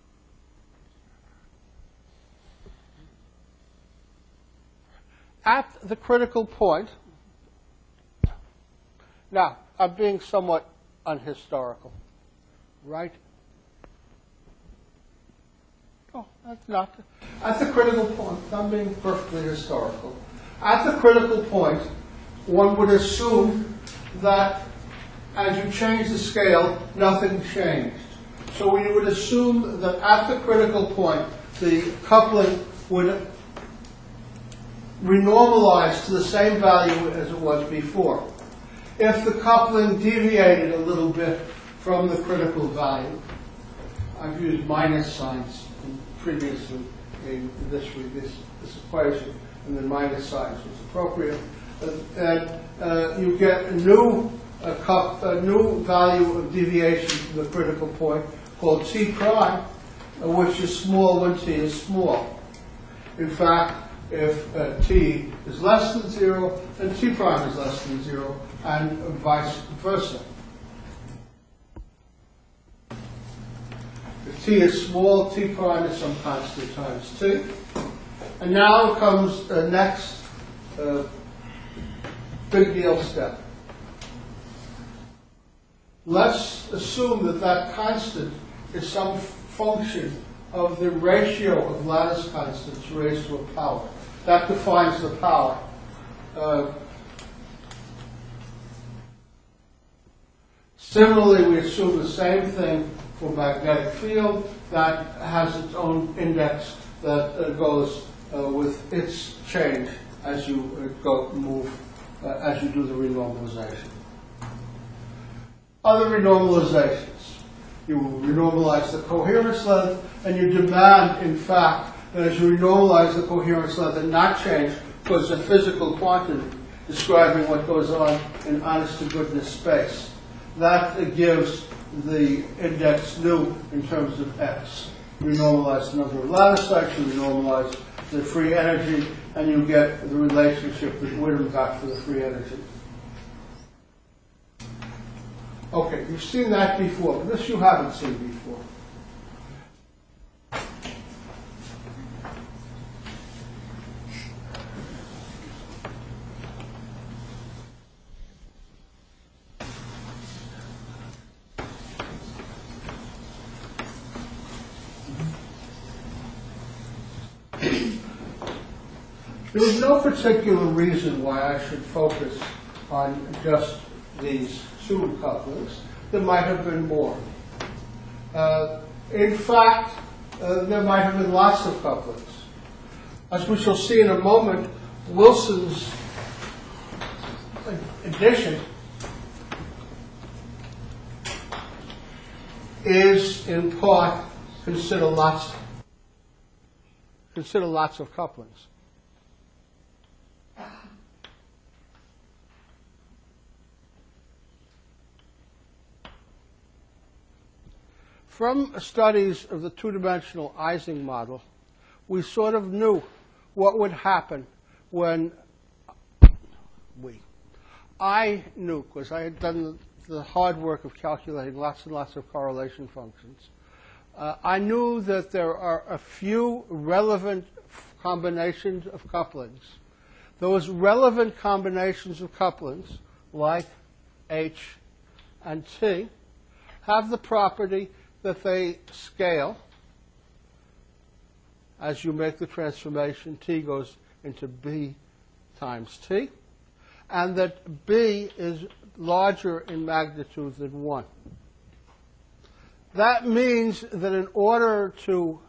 At the critical point, now, I'm being somewhat unhistorical, right? Oh, that's not. At the critical point, I'm being perfectly historical. At the critical point, one would assume that as you change the scale, nothing changed. So we would assume that at the critical point, the coupling would renormalized to the same value as it was before. If the coupling deviated a little bit from the critical value, I've used minus signs previously in this, this, this equation, and then minus signs was appropriate, uh, and uh, you get a new, uh, cup, a new value of deviation from the critical point called T prime, uh, which is small when T is small. In fact, if uh, T is less than zero, then T prime is less than zero, and vice versa. If T is small, T prime is some constant times T. And now comes the next uh, big deal step. Let's assume that that constant is some function of the ratio of lattice constants raised to a power. That defines the power. Uh, similarly, we assume the same thing for magnetic field that has its own index that uh, goes uh, with its change as you uh, go move, uh, as you do the renormalization. Other renormalizations. You renormalize the coherence length, and you demand, in fact, that as you renormalize the coherence length and not change, because it's a physical quantity describing what goes on in honest-to-goodness space. That uh, gives the index nu in terms of x. You normalize the number of lattice sites, you normalize the free energy, and you get the relationship that Witten got for the free energy. Okay, you've seen that before, but this you haven't seen before. There is no particular reason why I should focus on just these two couplings. There might have been more. Uh, in fact, uh, there might have been lots of couplings. As we shall see in a moment, Wilson's addition is in part consider lots consider lots of couplings. From studies of the two-dimensional Ising model, we sort of knew what would happen when we. I knew, because I had done the, the hard work of calculating lots and lots of correlation functions. Uh, I knew that there are a few relevant combinations of couplings. Those relevant combinations of couplings, like H and T, have the property that they scale as you make the transformation. T goes into B times T, and that B is larger in magnitude than one. That means that in order to,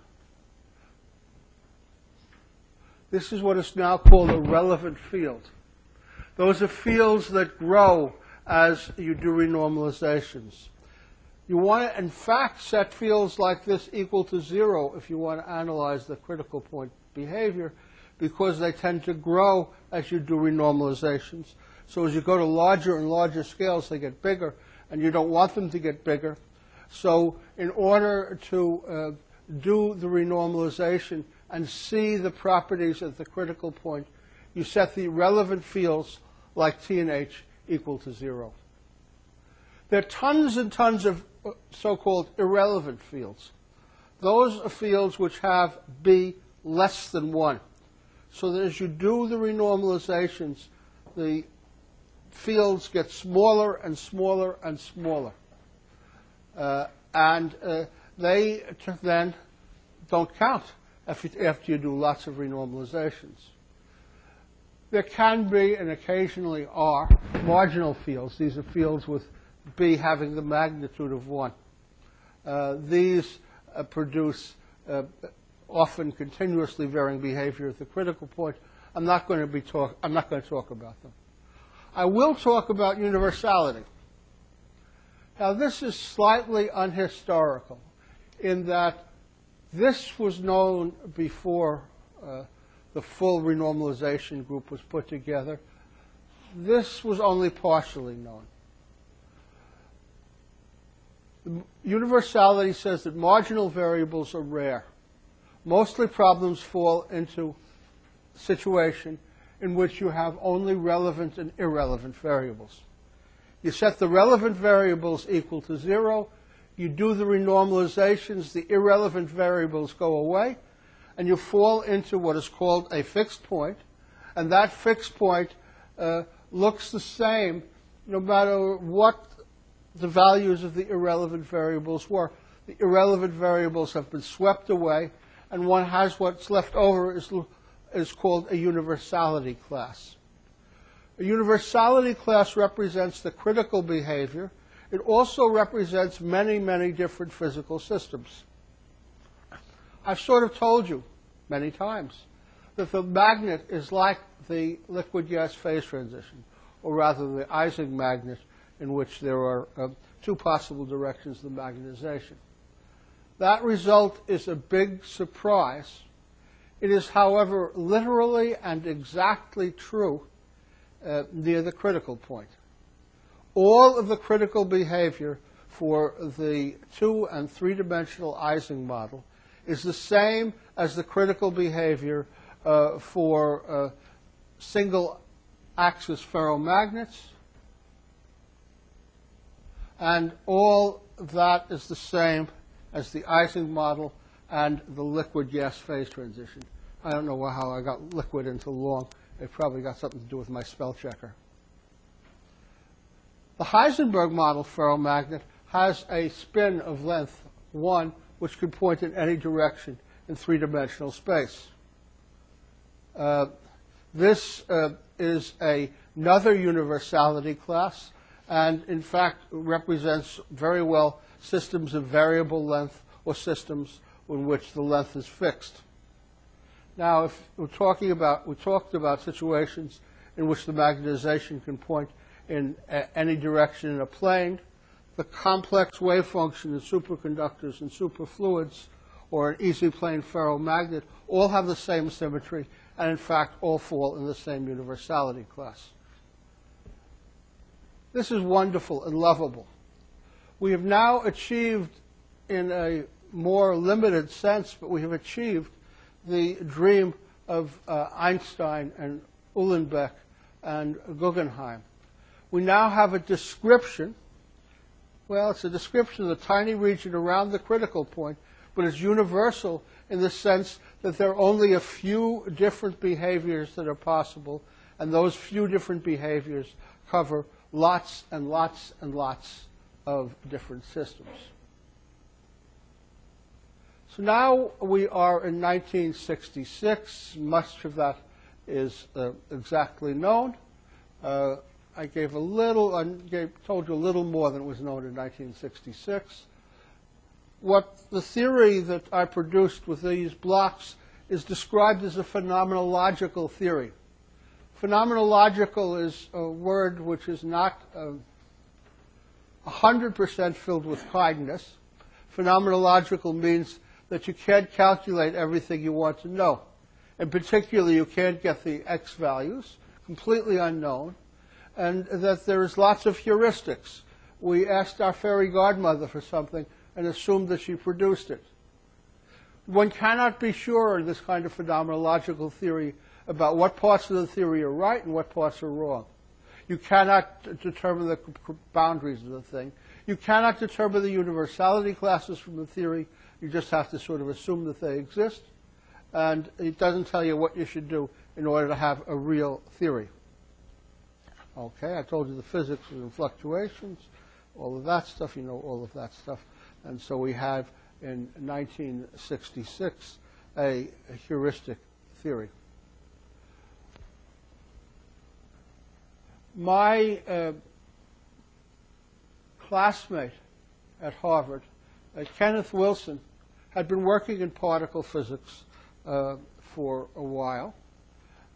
this is what is now called a relevant field. Those are fields that grow as you do renormalizations. You want to, in fact, set fields like this equal to zero if you want to analyze the critical point behavior, because they tend to grow as you do renormalizations. So as you go to larger and larger scales, they get bigger, and you don't want them to get bigger. So in order to uh, do the renormalization and see the properties at the critical point, you set the relevant fields like T and H equal to zero. There are tons and tons of so-called irrelevant fields. Those are fields which have B less than one. So that as you do the renormalizations, the fields get smaller and smaller and smaller. Uh, and uh, they then don't count after you do lots of renormalizations. There can be, and occasionally are, marginal fields. These are fields with B having the magnitude of one. Uh, these uh, produce uh, often continuously varying behavior at the critical point, I'm not going to be talk. I'm not going to talk about them. I will talk about universality. Now, this is slightly unhistorical in that this was known before uh, the full renormalization group was put together. This was only partially known. The universality says that marginal variables are rare. Mostly problems fall into a situation in which you have only relevant and irrelevant variables. You set the relevant variables equal to zero, you do the renormalizations, the irrelevant variables go away, and you fall into what is called a fixed point, and that fixed point uh, looks the same no matter what the values of the irrelevant variables were. The irrelevant variables have been swept away, and one has what's left over is, is called a universality class. A universality class represents the critical behavior. It also represents many, many different physical systems. I've sort of told you many times that the magnet is like the liquid-gas phase transition, or rather the Ising magnet, in which there are uh, two possible directions of the magnetization. That result is a big surprise. It is, however, literally and exactly true uh, near the critical point. All of the critical behavior for the two- and three-dimensional Ising model is the same as the critical behavior uh, for uh, single-axis ferromagnets, and all that is the same as the Ising model and the liquid-gas phase transition. I don't know how I got liquid into long. It probably got something to do with my spell checker. The Heisenberg model ferromagnet has a spin of length one, which could point in any direction in three-dimensional space. Uh, this uh, is a, another universality class, and in fact represents very well systems of variable length or systems in which the length is fixed. Now, if we're talking about, we talked about situations in which the magnetization can point in a, any direction in a plane. The complex wave function in superconductors and superfluids, or an easy plane ferromagnet, all have the same symmetry, and in fact all fall in the same universality class. This is wonderful and lovable. We have now achieved, in a more limited sense, but we have achieved the dream of uh, Einstein and Uhlenbeck and Guggenheim. We now have a description. Well, it's a description of the tiny region around the critical point, but it's universal in the sense that there are only a few different behaviors that are possible, and those few different behaviors cover lots and lots and lots of different systems. So now we are in nineteen sixty-six. Much of that is uh, exactly known. Uh, I gave a little, I gave, told you a little more than was known in nineteen sixty-six. What the theory that I produced with these blocks is described as a phenomenological theory. Phenomenological is a word which is not one hundred percent filled with kindness. Phenomenological means that you can't calculate everything you want to know. In particular, you can't get the x values, completely unknown, and that there is lots of heuristics. We asked our fairy godmother for something and assumed that she produced it. One cannot be sure in this kind of phenomenological theory about what parts of the theory are right and what parts are wrong. You cannot t- determine the c- boundaries of the thing. You cannot determine the universality classes from the theory. You just have to sort of assume that they exist. And it doesn't tell you what you should do in order to have a real theory. Okay, I told you the physics and fluctuations, all of that stuff, you know all of that stuff. And so we have in nineteen sixty-six a, a heuristic theory. My uh, classmate at Harvard, uh, Kenneth Wilson, had been working in particle physics uh, for a while.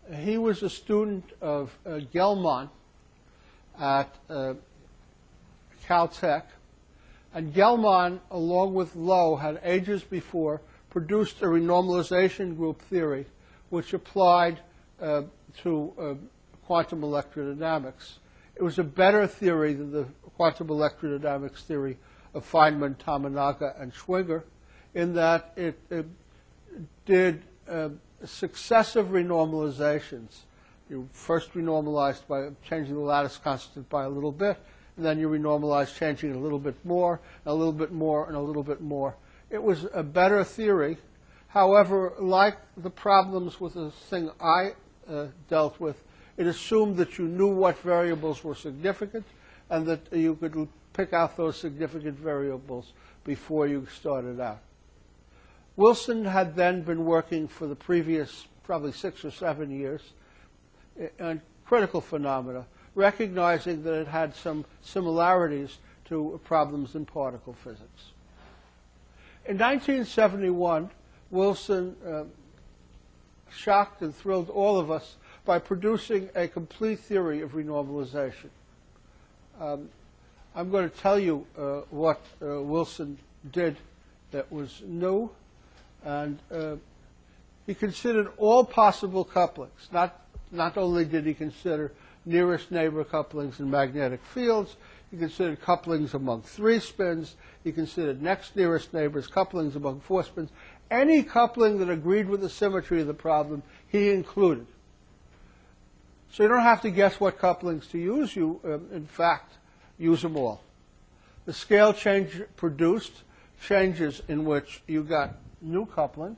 he was a student of uh, Gell-Mann at uh, Caltech. And Gell-Mann, along with Lowe, had ages before produced a renormalization group theory which applied uh, to uh, quantum electrodynamics. It was a better theory than the quantum electrodynamics theory of Feynman, Tominaga, and Schwinger, in that it, it did uh, successive renormalizations. You first renormalized by changing the lattice constant by a little bit, and then you renormalize, changing it a little bit more, and a little bit more, and a little bit more. It was a better theory. However, like the problems with the thing I uh, dealt with, it assumed that you knew what variables were significant and that you could pick out those significant variables before you started out. Wilson had then been working for the previous probably six or seven years on critical phenomena, recognizing that it had some similarities to problems in particle physics. In nineteen seventy-one, Wilson uh, shocked and thrilled all of us by producing a complete theory of renormalization. Um, I'm going to tell you uh, what uh, Wilson did that was new, and uh, he considered all possible couplings. Not, not only did he consider nearest neighbor couplings in magnetic fields, he considered couplings among three spins, he considered next nearest neighbors, couplings among four spins. Any coupling that agreed with the symmetry of the problem, he included. So you don't have to guess what couplings to use. You, um, in fact, use them all. The scale change produced changes in which you got new couplings,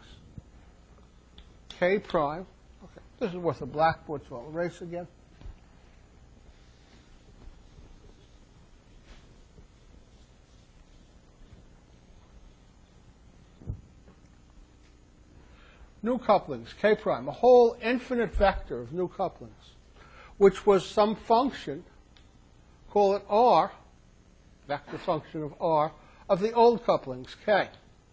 K prime. Okay, this is worth a blackboard, so I'll erase again. New couplings, K prime, a whole infinite vector of new couplings, which was some function, call it R, vector function of R, of the old couplings, K.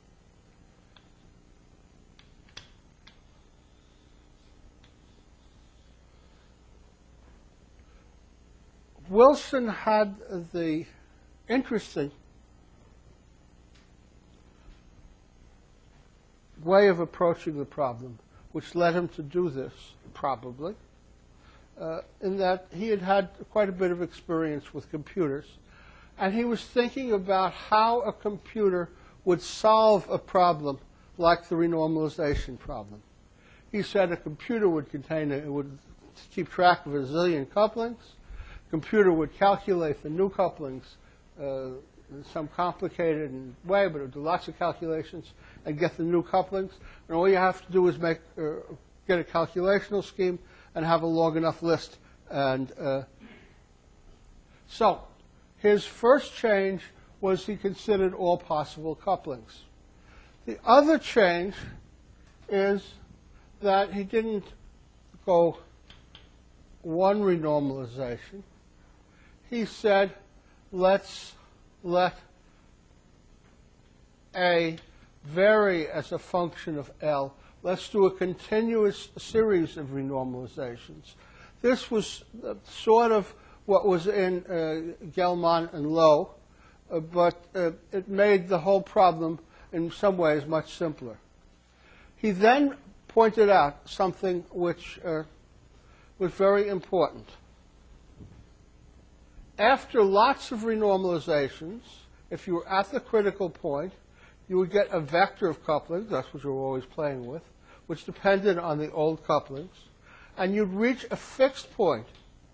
Wilson had the interesting way of approaching the problem, which led him to do this, probably, uh, in that he had had quite a bit of experience with computers, and he was thinking about how a computer would solve a problem like the renormalization problem. He said a computer would contain, a, it would keep track of a zillion couplings. A computer would calculate the new couplings uh, in some complicated way, but it would do lots of calculations and get the new couplings. And all you have to do is make, uh, get a calculational scheme and have a long enough list. And uh, so his first change was he considered all possible couplings. The other change is that he didn't go one renormalization. He said, let's let A vary as a function of L. Let's do a continuous series of renormalizations. This was uh, sort of what was in uh, Gell-Mann and Lowe, uh, but uh, it made the whole problem in some ways much simpler. He then pointed out something which uh, was very important. After lots of renormalizations, if you were at the critical point, you would get a vector of couplings, that's what you were always playing with, which depended on the old couplings, and you'd reach a fixed point.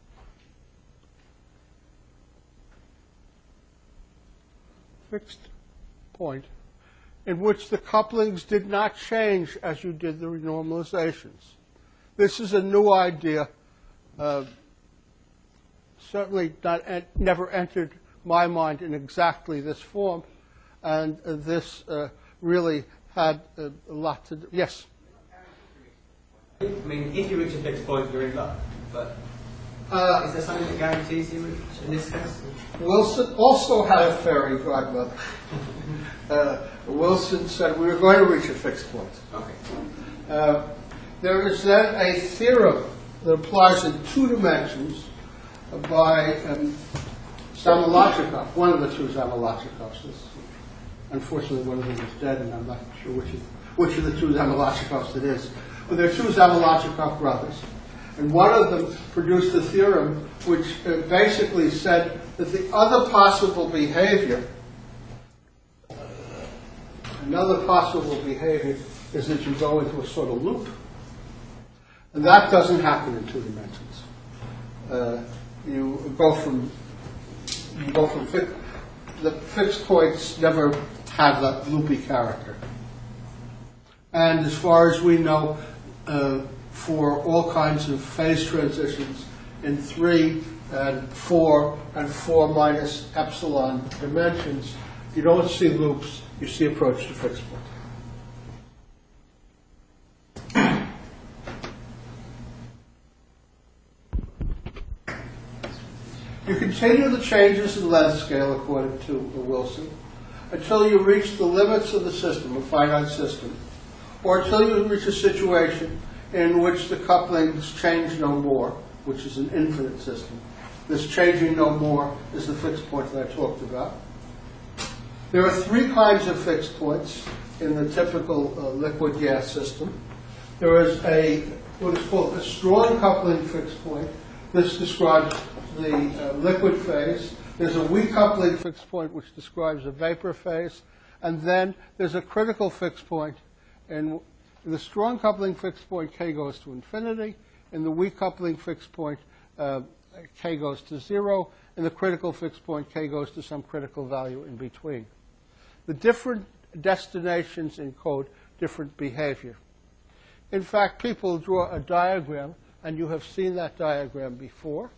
Fixed point in which the couplings did not change as you did the renormalizations. This is a new idea. Uh, certainly not en never entered my mind in exactly this form, and uh, this uh, really had uh, a lot to do. Yes? I mean, if you reach a fixed point, you're in luck, but Uh, is there something that guarantees you reach in this case? Wilson also had a fairy godmother. uh, Wilson said we were going to reach a fixed point. Okay. Uh, There is then a theorem that applies in two dimensions by um, Zamolodchikov, one of the two Zamolodchikovs. Unfortunately, one of them is dead, and I'm not sure which of, which of the two Zamolodchikovs it is. But there are two Zamolodchikov brothers. And one of them produced a theorem which uh, basically said that the other possible behavior, another possible behavior is that you go into a sort of loop. And that doesn't happen in two dimensions. Uh, you go from, you go from fi- the fixed points never have that loopy character. And as far as we know, uh, for all kinds of phase transitions in three and four and four minus epsilon dimensions, you don't see loops, you see approach to fixed point. You continue the changes in length scale, according to Wilson, until you reach the limits of the system, a finite system, or until you reach a situation in which the couplings change no more, which is an infinite system. This changing no more is the fixed point that I talked about. There are three kinds of fixed points in the typical uh, liquid gas system. There is a what is called a strong coupling fixed point. This describes the uh, liquid phase. There's a weak coupling fixed point which describes a vapor phase. And then there's a critical fixed point. And in the strong coupling fixed point, K goes to infinity. In the weak coupling fixed point, uh, K goes to zero. In the critical fixed point, K goes to some critical value in between. The different destinations encode different behavior. In fact, people draw a diagram, and you have seen that diagram before,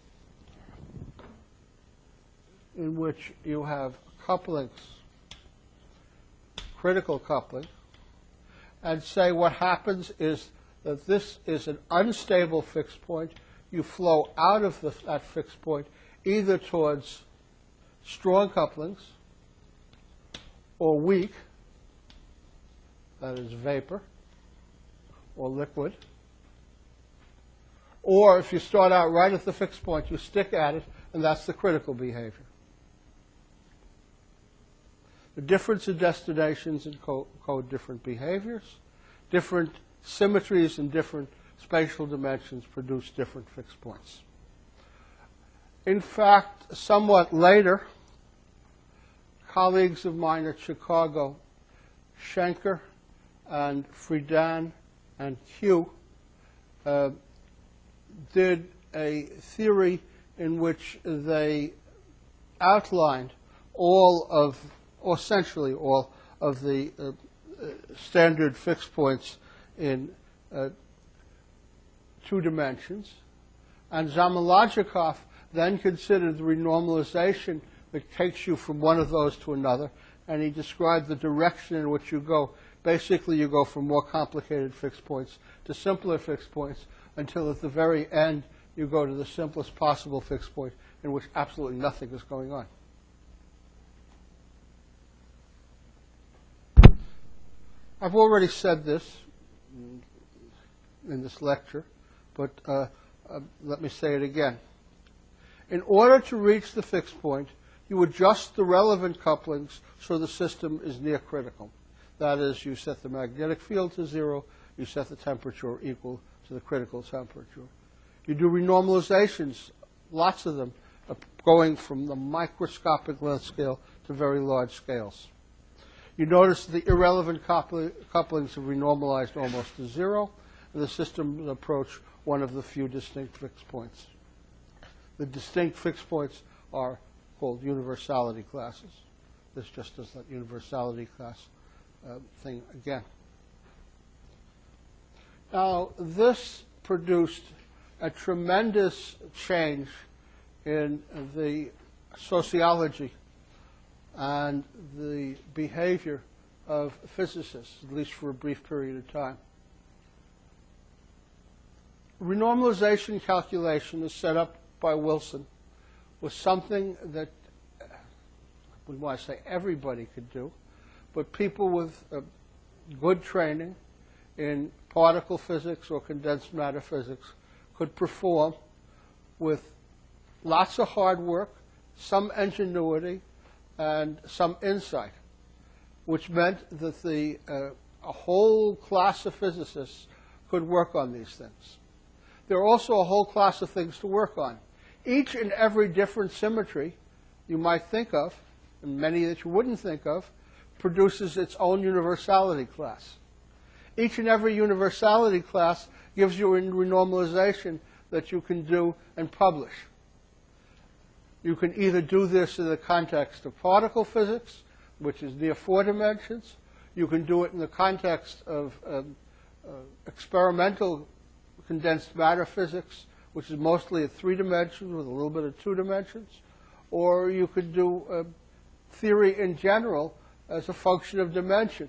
in which you have couplings, critical coupling, and say what happens is that this is an unstable fixed point. You flow out of the, that fixed point either towards strong couplings or weak, that is vapor or liquid. Or if you start out right at the fixed point, you stick at it, and that's the critical behavior. The difference in destinations encode different behaviors. Different symmetries in different spatial dimensions produce different fixed points. In fact, somewhat later, colleagues of mine at Chicago, Schenker and Friedan and Hugh, uh, did a theory in which they outlined all of, or essentially all of the uh, uh, standard fixed points in uh, two dimensions. And Zamolodchikov then considered the renormalization that takes you from one of those to another, and he described the direction in which you go. Basically, you go from more complicated fixed points to simpler fixed points until at the very end you go to the simplest possible fixed point in which absolutely nothing is going on. I've already said this in this lecture, but uh, uh, let me say it again. In order to reach the fixed point, you adjust the relevant couplings so the system is near critical. That is, you set the magnetic field to zero, you set the temperature equal to the critical temperature. You do renormalizations, lots of them, uh, going from the microscopic length scale to very large scales. You notice the irrelevant coupl couplings have renormalized almost to zero, and the system approach one of the few distinct fixed points. The distinct fixed points are called universality classes. This just does that universality class uh, thing again. Now, this produced a tremendous change in the sociology and the behavior of physicists, at least for a brief period of time. Renormalization calculation is set up by Wilson was something that, I wouldn't want to say everybody could do, but people with uh, good training in particle physics or condensed matter physics could perform with lots of hard work, some ingenuity, and some insight, which meant that the, uh, a whole class of physicists could work on these things. There are also a whole class of things to work on. Each and every different symmetry you might think of, and many that you wouldn't think of, produces its own universality class. Each and every universality class gives you a renormalization that you can do and publish. You can either do this in the context of particle physics, which is near four dimensions. You can do it in the context of um, uh, experimental condensed matter physics, which is mostly at three dimensions with a little bit of two dimensions. Or you could do uh, theory in general as a function of dimension.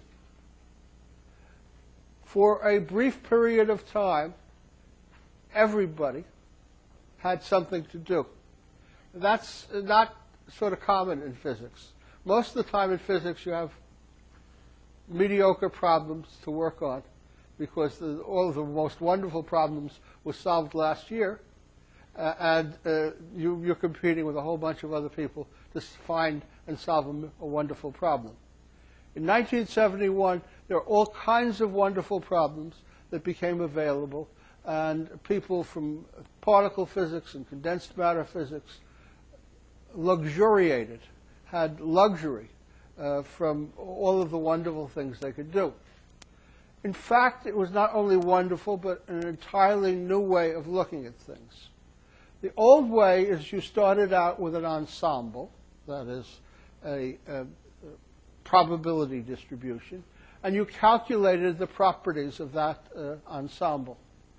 For a brief period of time, everybody had something to do. That's not sort of common in physics. Most of the time in physics you have mediocre problems to work on because the, all of the most wonderful problems were solved last year, uh, and uh, you, you're competing with a whole bunch of other people to find and solve a, a wonderful problem. In nineteen seventy-one, there are all kinds of wonderful problems that became available, and people from particle physics and condensed matter physics luxuriated, had luxury uh, from all of the wonderful things they could do. In fact, it was not only wonderful, but an entirely new way of looking at things. The old way is you started out with an ensemble, that is, a, a probability distribution, and you calculated the properties of that uh, ensemble.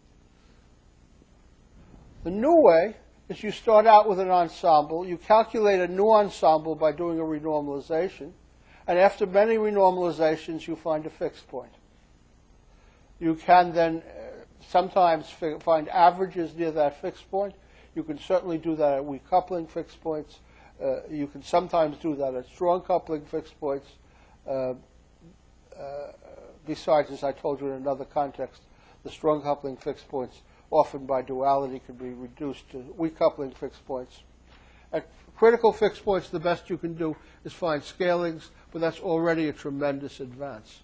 The new way is you start out with an ensemble, you calculate a new ensemble by doing a renormalization, and after many renormalizations, you find a fixed point. You can then uh, sometimes find averages near that fixed point. You can certainly do that at weak coupling fixed points. Uh, you can sometimes do that at strong coupling fixed points. Uh, uh, besides, as I told you in another context, the strong coupling fixed points often by duality can be reduced to weak coupling fixed points. At critical fixed points, the best you can do is find scalings, but that's already a tremendous advance.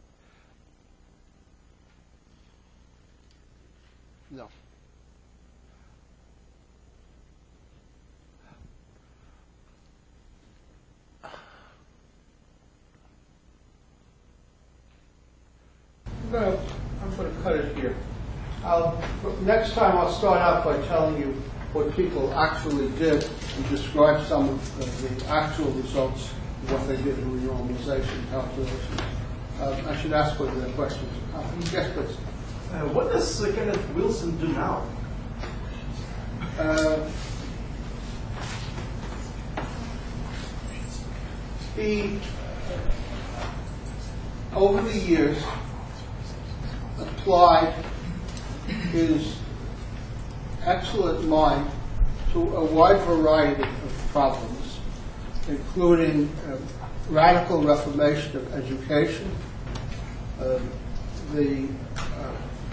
No. No, I'm going to cut it here. I'll, next time I'll start out by telling you what people actually did and describe some of the actual results of what they did in renormalization calculations. Um, I should ask whether there are questions. Uh, yes, please. Uh, what does uh, Kenneth Wilson do now? Uh, he, over the years, applied his excellent mind to a wide variety of problems, including uh, radical reformation of education, uh, the uh,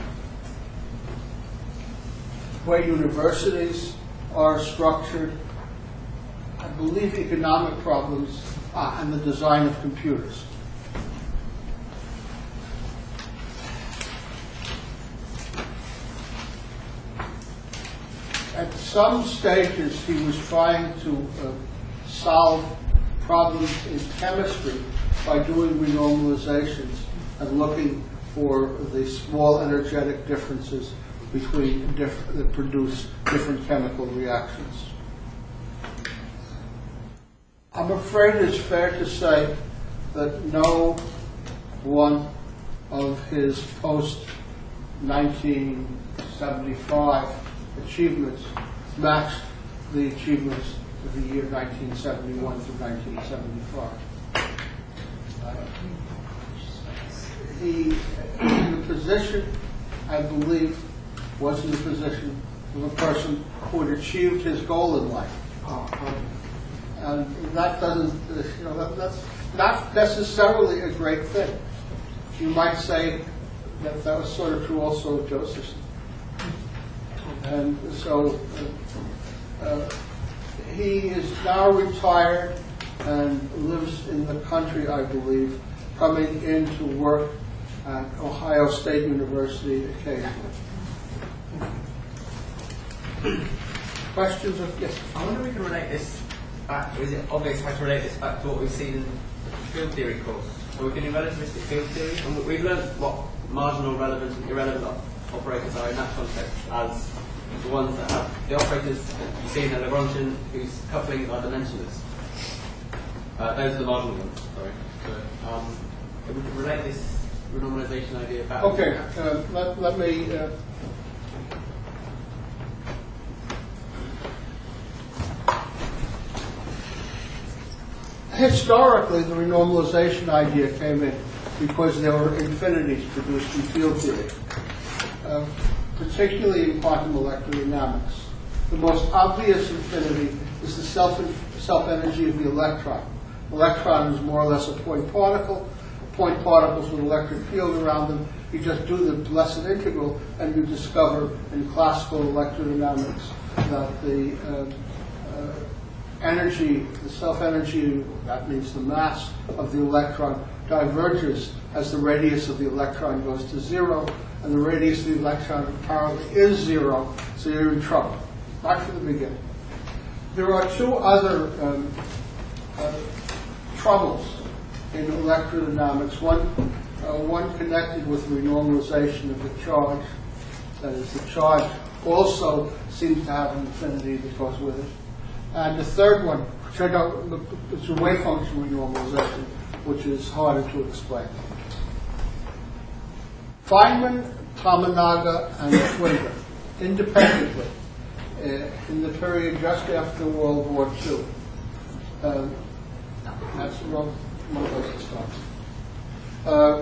way universities are structured, I believe economic problems, ah, and the design of computers. At some stages, he was trying to uh, solve problems in chemistry by doing renormalizations and looking for the small energetic differences between diff that produce different chemical reactions. I'm afraid it's fair to say that no one of his post nineteen seventy-five achievements matched the achievements of the year nineteen seventy-one through nineteen seventy-five. Uh, he, in the position, I believe, was in the position of a person who had achieved his goal in life. And that doesn't, you know, that, that's not necessarily a great thing. You might say that, that was sort of true also of Josephson. And so uh, uh, he is now retired and lives in the country, I believe, coming in to work at Ohio State University occasionally. Questions? Of, yes. I wonder if we can relate this back, or is it obvious how to relate this back to what we've seen in the field theory course? So we've been in relativistic field theory, and we've learned what marginal, relevant, and irrelevant op- operators are in that context as the ones that have the operators that you see in the Lagrangian whose couplings are dimensionless. Uh, those are the marginal ones, sorry. So, um, we can relate this renormalization idea back. Okay, uh, let, let me. Uh, Historically, the renormalization idea came in because there were infinities produced in field theory, uh, particularly in quantum electrodynamics. The most obvious infinity is the self self-energy of the electron. The electron is more or less a point particle. Point particles with electric field around them. You just do the blessed integral, and you discover in classical electrodynamics that the uh, uh, energy, the self-energy, that means the mass of the electron, diverges as the radius of the electron goes to zero, and the radius of the electron apparently is zero, so you're in trouble, right from the beginning. There are two other um, uh, troubles in electrodynamics, one, uh, one connected with renormalization of the charge, that is, the charge also seems to have an infinity that goes with it. And the third one, which I don't, it's a wave function renormalization, which is harder to explain. Feynman, Tominaga, and Schwinger, independently, uh, in the period just after World War Two. Um, that's the wrong one place to start. Uh,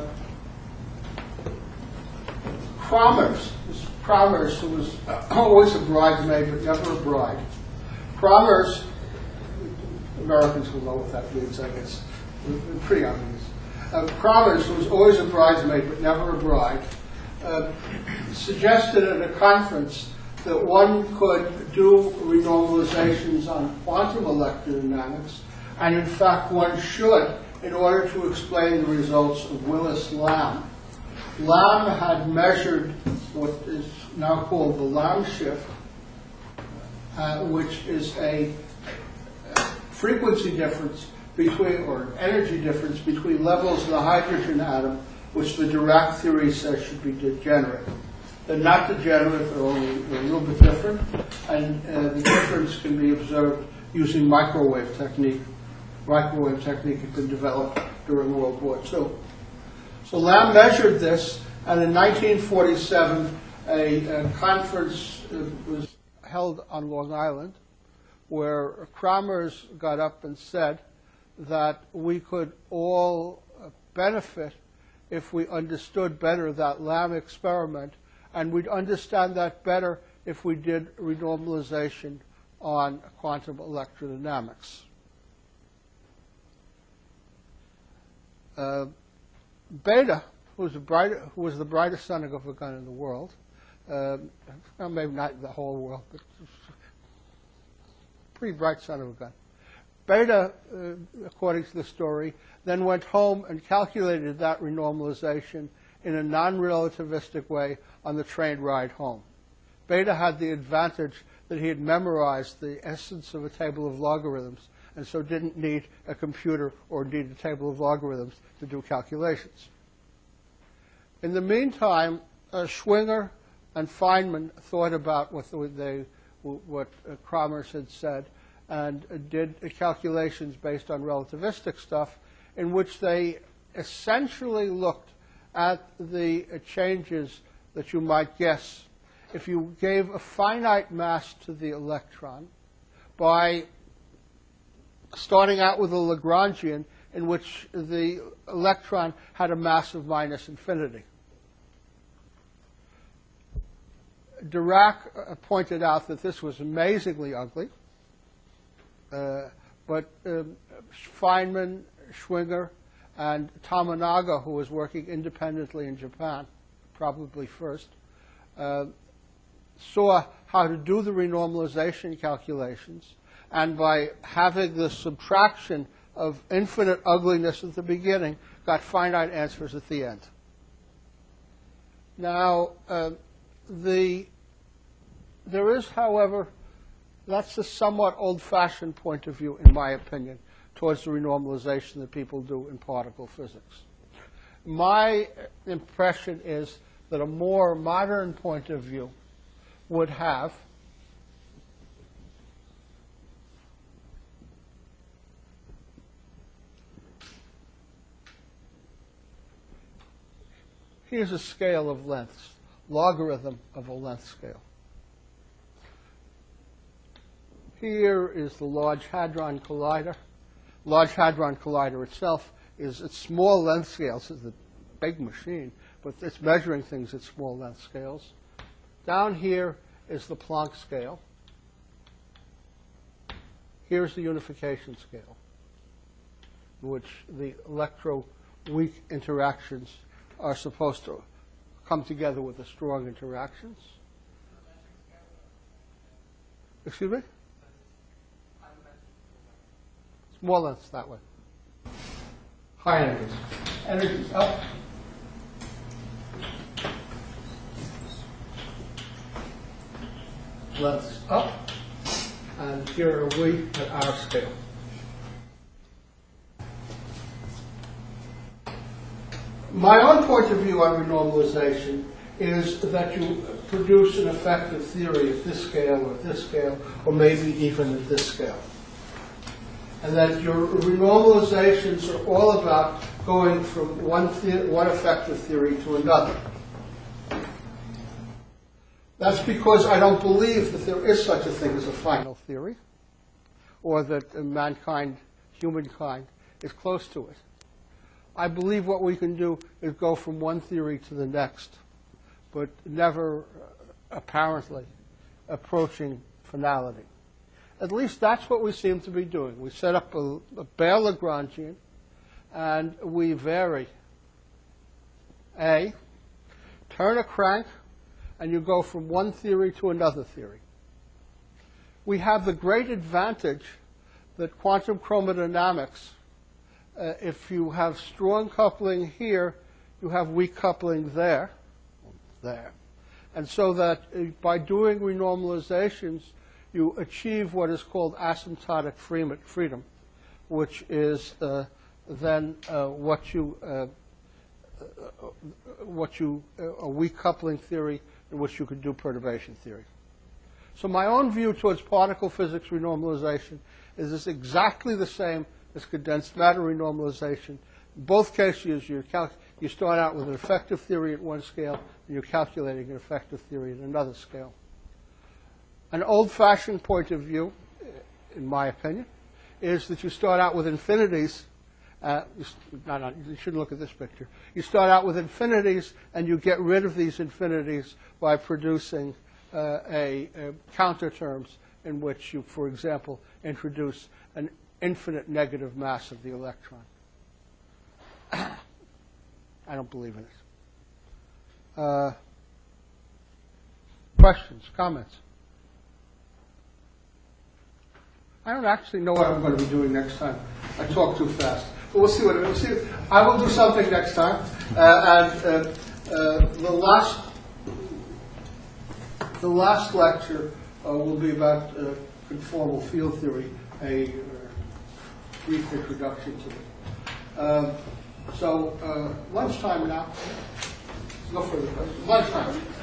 Kramers, this Kramers, who was always a bridesmaid but never a bride. Kramers, Americans will know what that means, I guess. Pretty obvious. Uh, Kramers, who was always a bridesmaid but never a bride, uh, suggested at a conference that one could do renormalizations on quantum electrodynamics, and in fact one should, in order to explain the results of Willis-Lamb. Lamb had measured what is now called the Lamb shift, uh, which is a frequency difference between, or energy difference between levels of the hydrogen atom, which the Dirac theory says should be degenerate. They're not degenerate, they're only they're a little bit different, and uh, the difference can be observed using microwave technique. Microwave technique had been developed during World War Two. So Lamb measured this, and in nineteen forty-seven, a, a conference uh, was held on Long Island, where Kramers got up and said that we could all benefit if we understood better that Lamb experiment, and we'd understand that better if we did renormalization on quantum electrodynamics. Uh, Bethe, who was, the bright, who was the brightest son of a gun in the world, uh, well, maybe not the whole world, but pretty bright son of a gun. Bethe, uh, according to the story, then went home and calculated that renormalization in a non-relativistic way on the train ride home. Bethe had the advantage that he had memorized the essence of a table of logarithms, and so didn't need a computer or indeed a table of logarithms to do calculations. In the meantime, uh, Schwinger and Feynman thought about what they, what uh, Kramers had said, and uh, did uh, calculations based on relativistic stuff, in which they essentially looked at the uh, changes that you might guess if you gave a finite mass to the electron by starting out with a Lagrangian in which the electron had a mass of minus infinity. Dirac uh, pointed out that this was amazingly ugly, uh, but um, Feynman, Schwinger, and Tominaga, who was working independently in Japan, probably first, uh, saw how to do the renormalization calculations, and by having the subtraction of infinite ugliness at the beginning, got finite answers at the end. Now, uh, the, there is, however, that's a somewhat old-fashioned point of view, in my opinion, towards the renormalization that people do in particle physics. My impression is that a more modern point of view would have here's a scale of lengths, logarithm of a length scale. Here is the Large Hadron Collider. Large Hadron Collider itself is at small length scales. It's a big machine, but it's measuring things at small length scales. Down here is the Planck scale. Here's the unification scale, in which the electroweak interactions are supposed to come together with the strong interactions. Excuse me? Small lengths that way. High energies. Energies up. Lengths up. And here are we at our scale. My own point of view on renormalization is that you produce an effective theory at this scale or at this scale, or maybe even at this scale. And that your renormalizations are all about going from one, the- one effective theory to another. That's because I don't believe that there is such a thing as a final theory, or that uh, mankind, humankind, is close to it. I believe what we can do is go from one theory to the next, but never, uh, apparently, approaching finality. At least that's what we seem to be doing. We set up a, a bare Lagrangian, and we vary A, turn a crank, and you go from one theory to another theory. We have the great advantage that quantum chromodynamics, uh, if you have strong coupling here, you have weak coupling there, there. And so that uh, by doing renormalizations, you achieve what is called asymptotic freedom, which is uh, then uh, what you, uh, uh, what you, uh, a weak coupling theory in which you could do perturbation theory. So my own view towards particle physics renormalization is this exactly the same as condensed matter renormalization. In both cases, you you start out with an effective theory at one scale, and you're calculating an effective theory at another scale. An old-fashioned point of view, in my opinion, is that you start out with infinities. Uh, you, no, no, you shouldn't look at this picture. You start out with infinities, and you get rid of these infinities by producing uh, a, a counter terms in which you, for example, introduce an infinite negative mass of the electron. I don't believe in it. Uh, questions, comments? I don't actually know what I'm going to be doing next time. I talk too fast. But we'll see what we'll see. I will do something next time. Uh, and uh, uh, the last the last lecture uh, will be about uh, conformal field theory, a uh, brief introduction to it. Um, so uh, lunchtime now. No further questions. Lunchtime.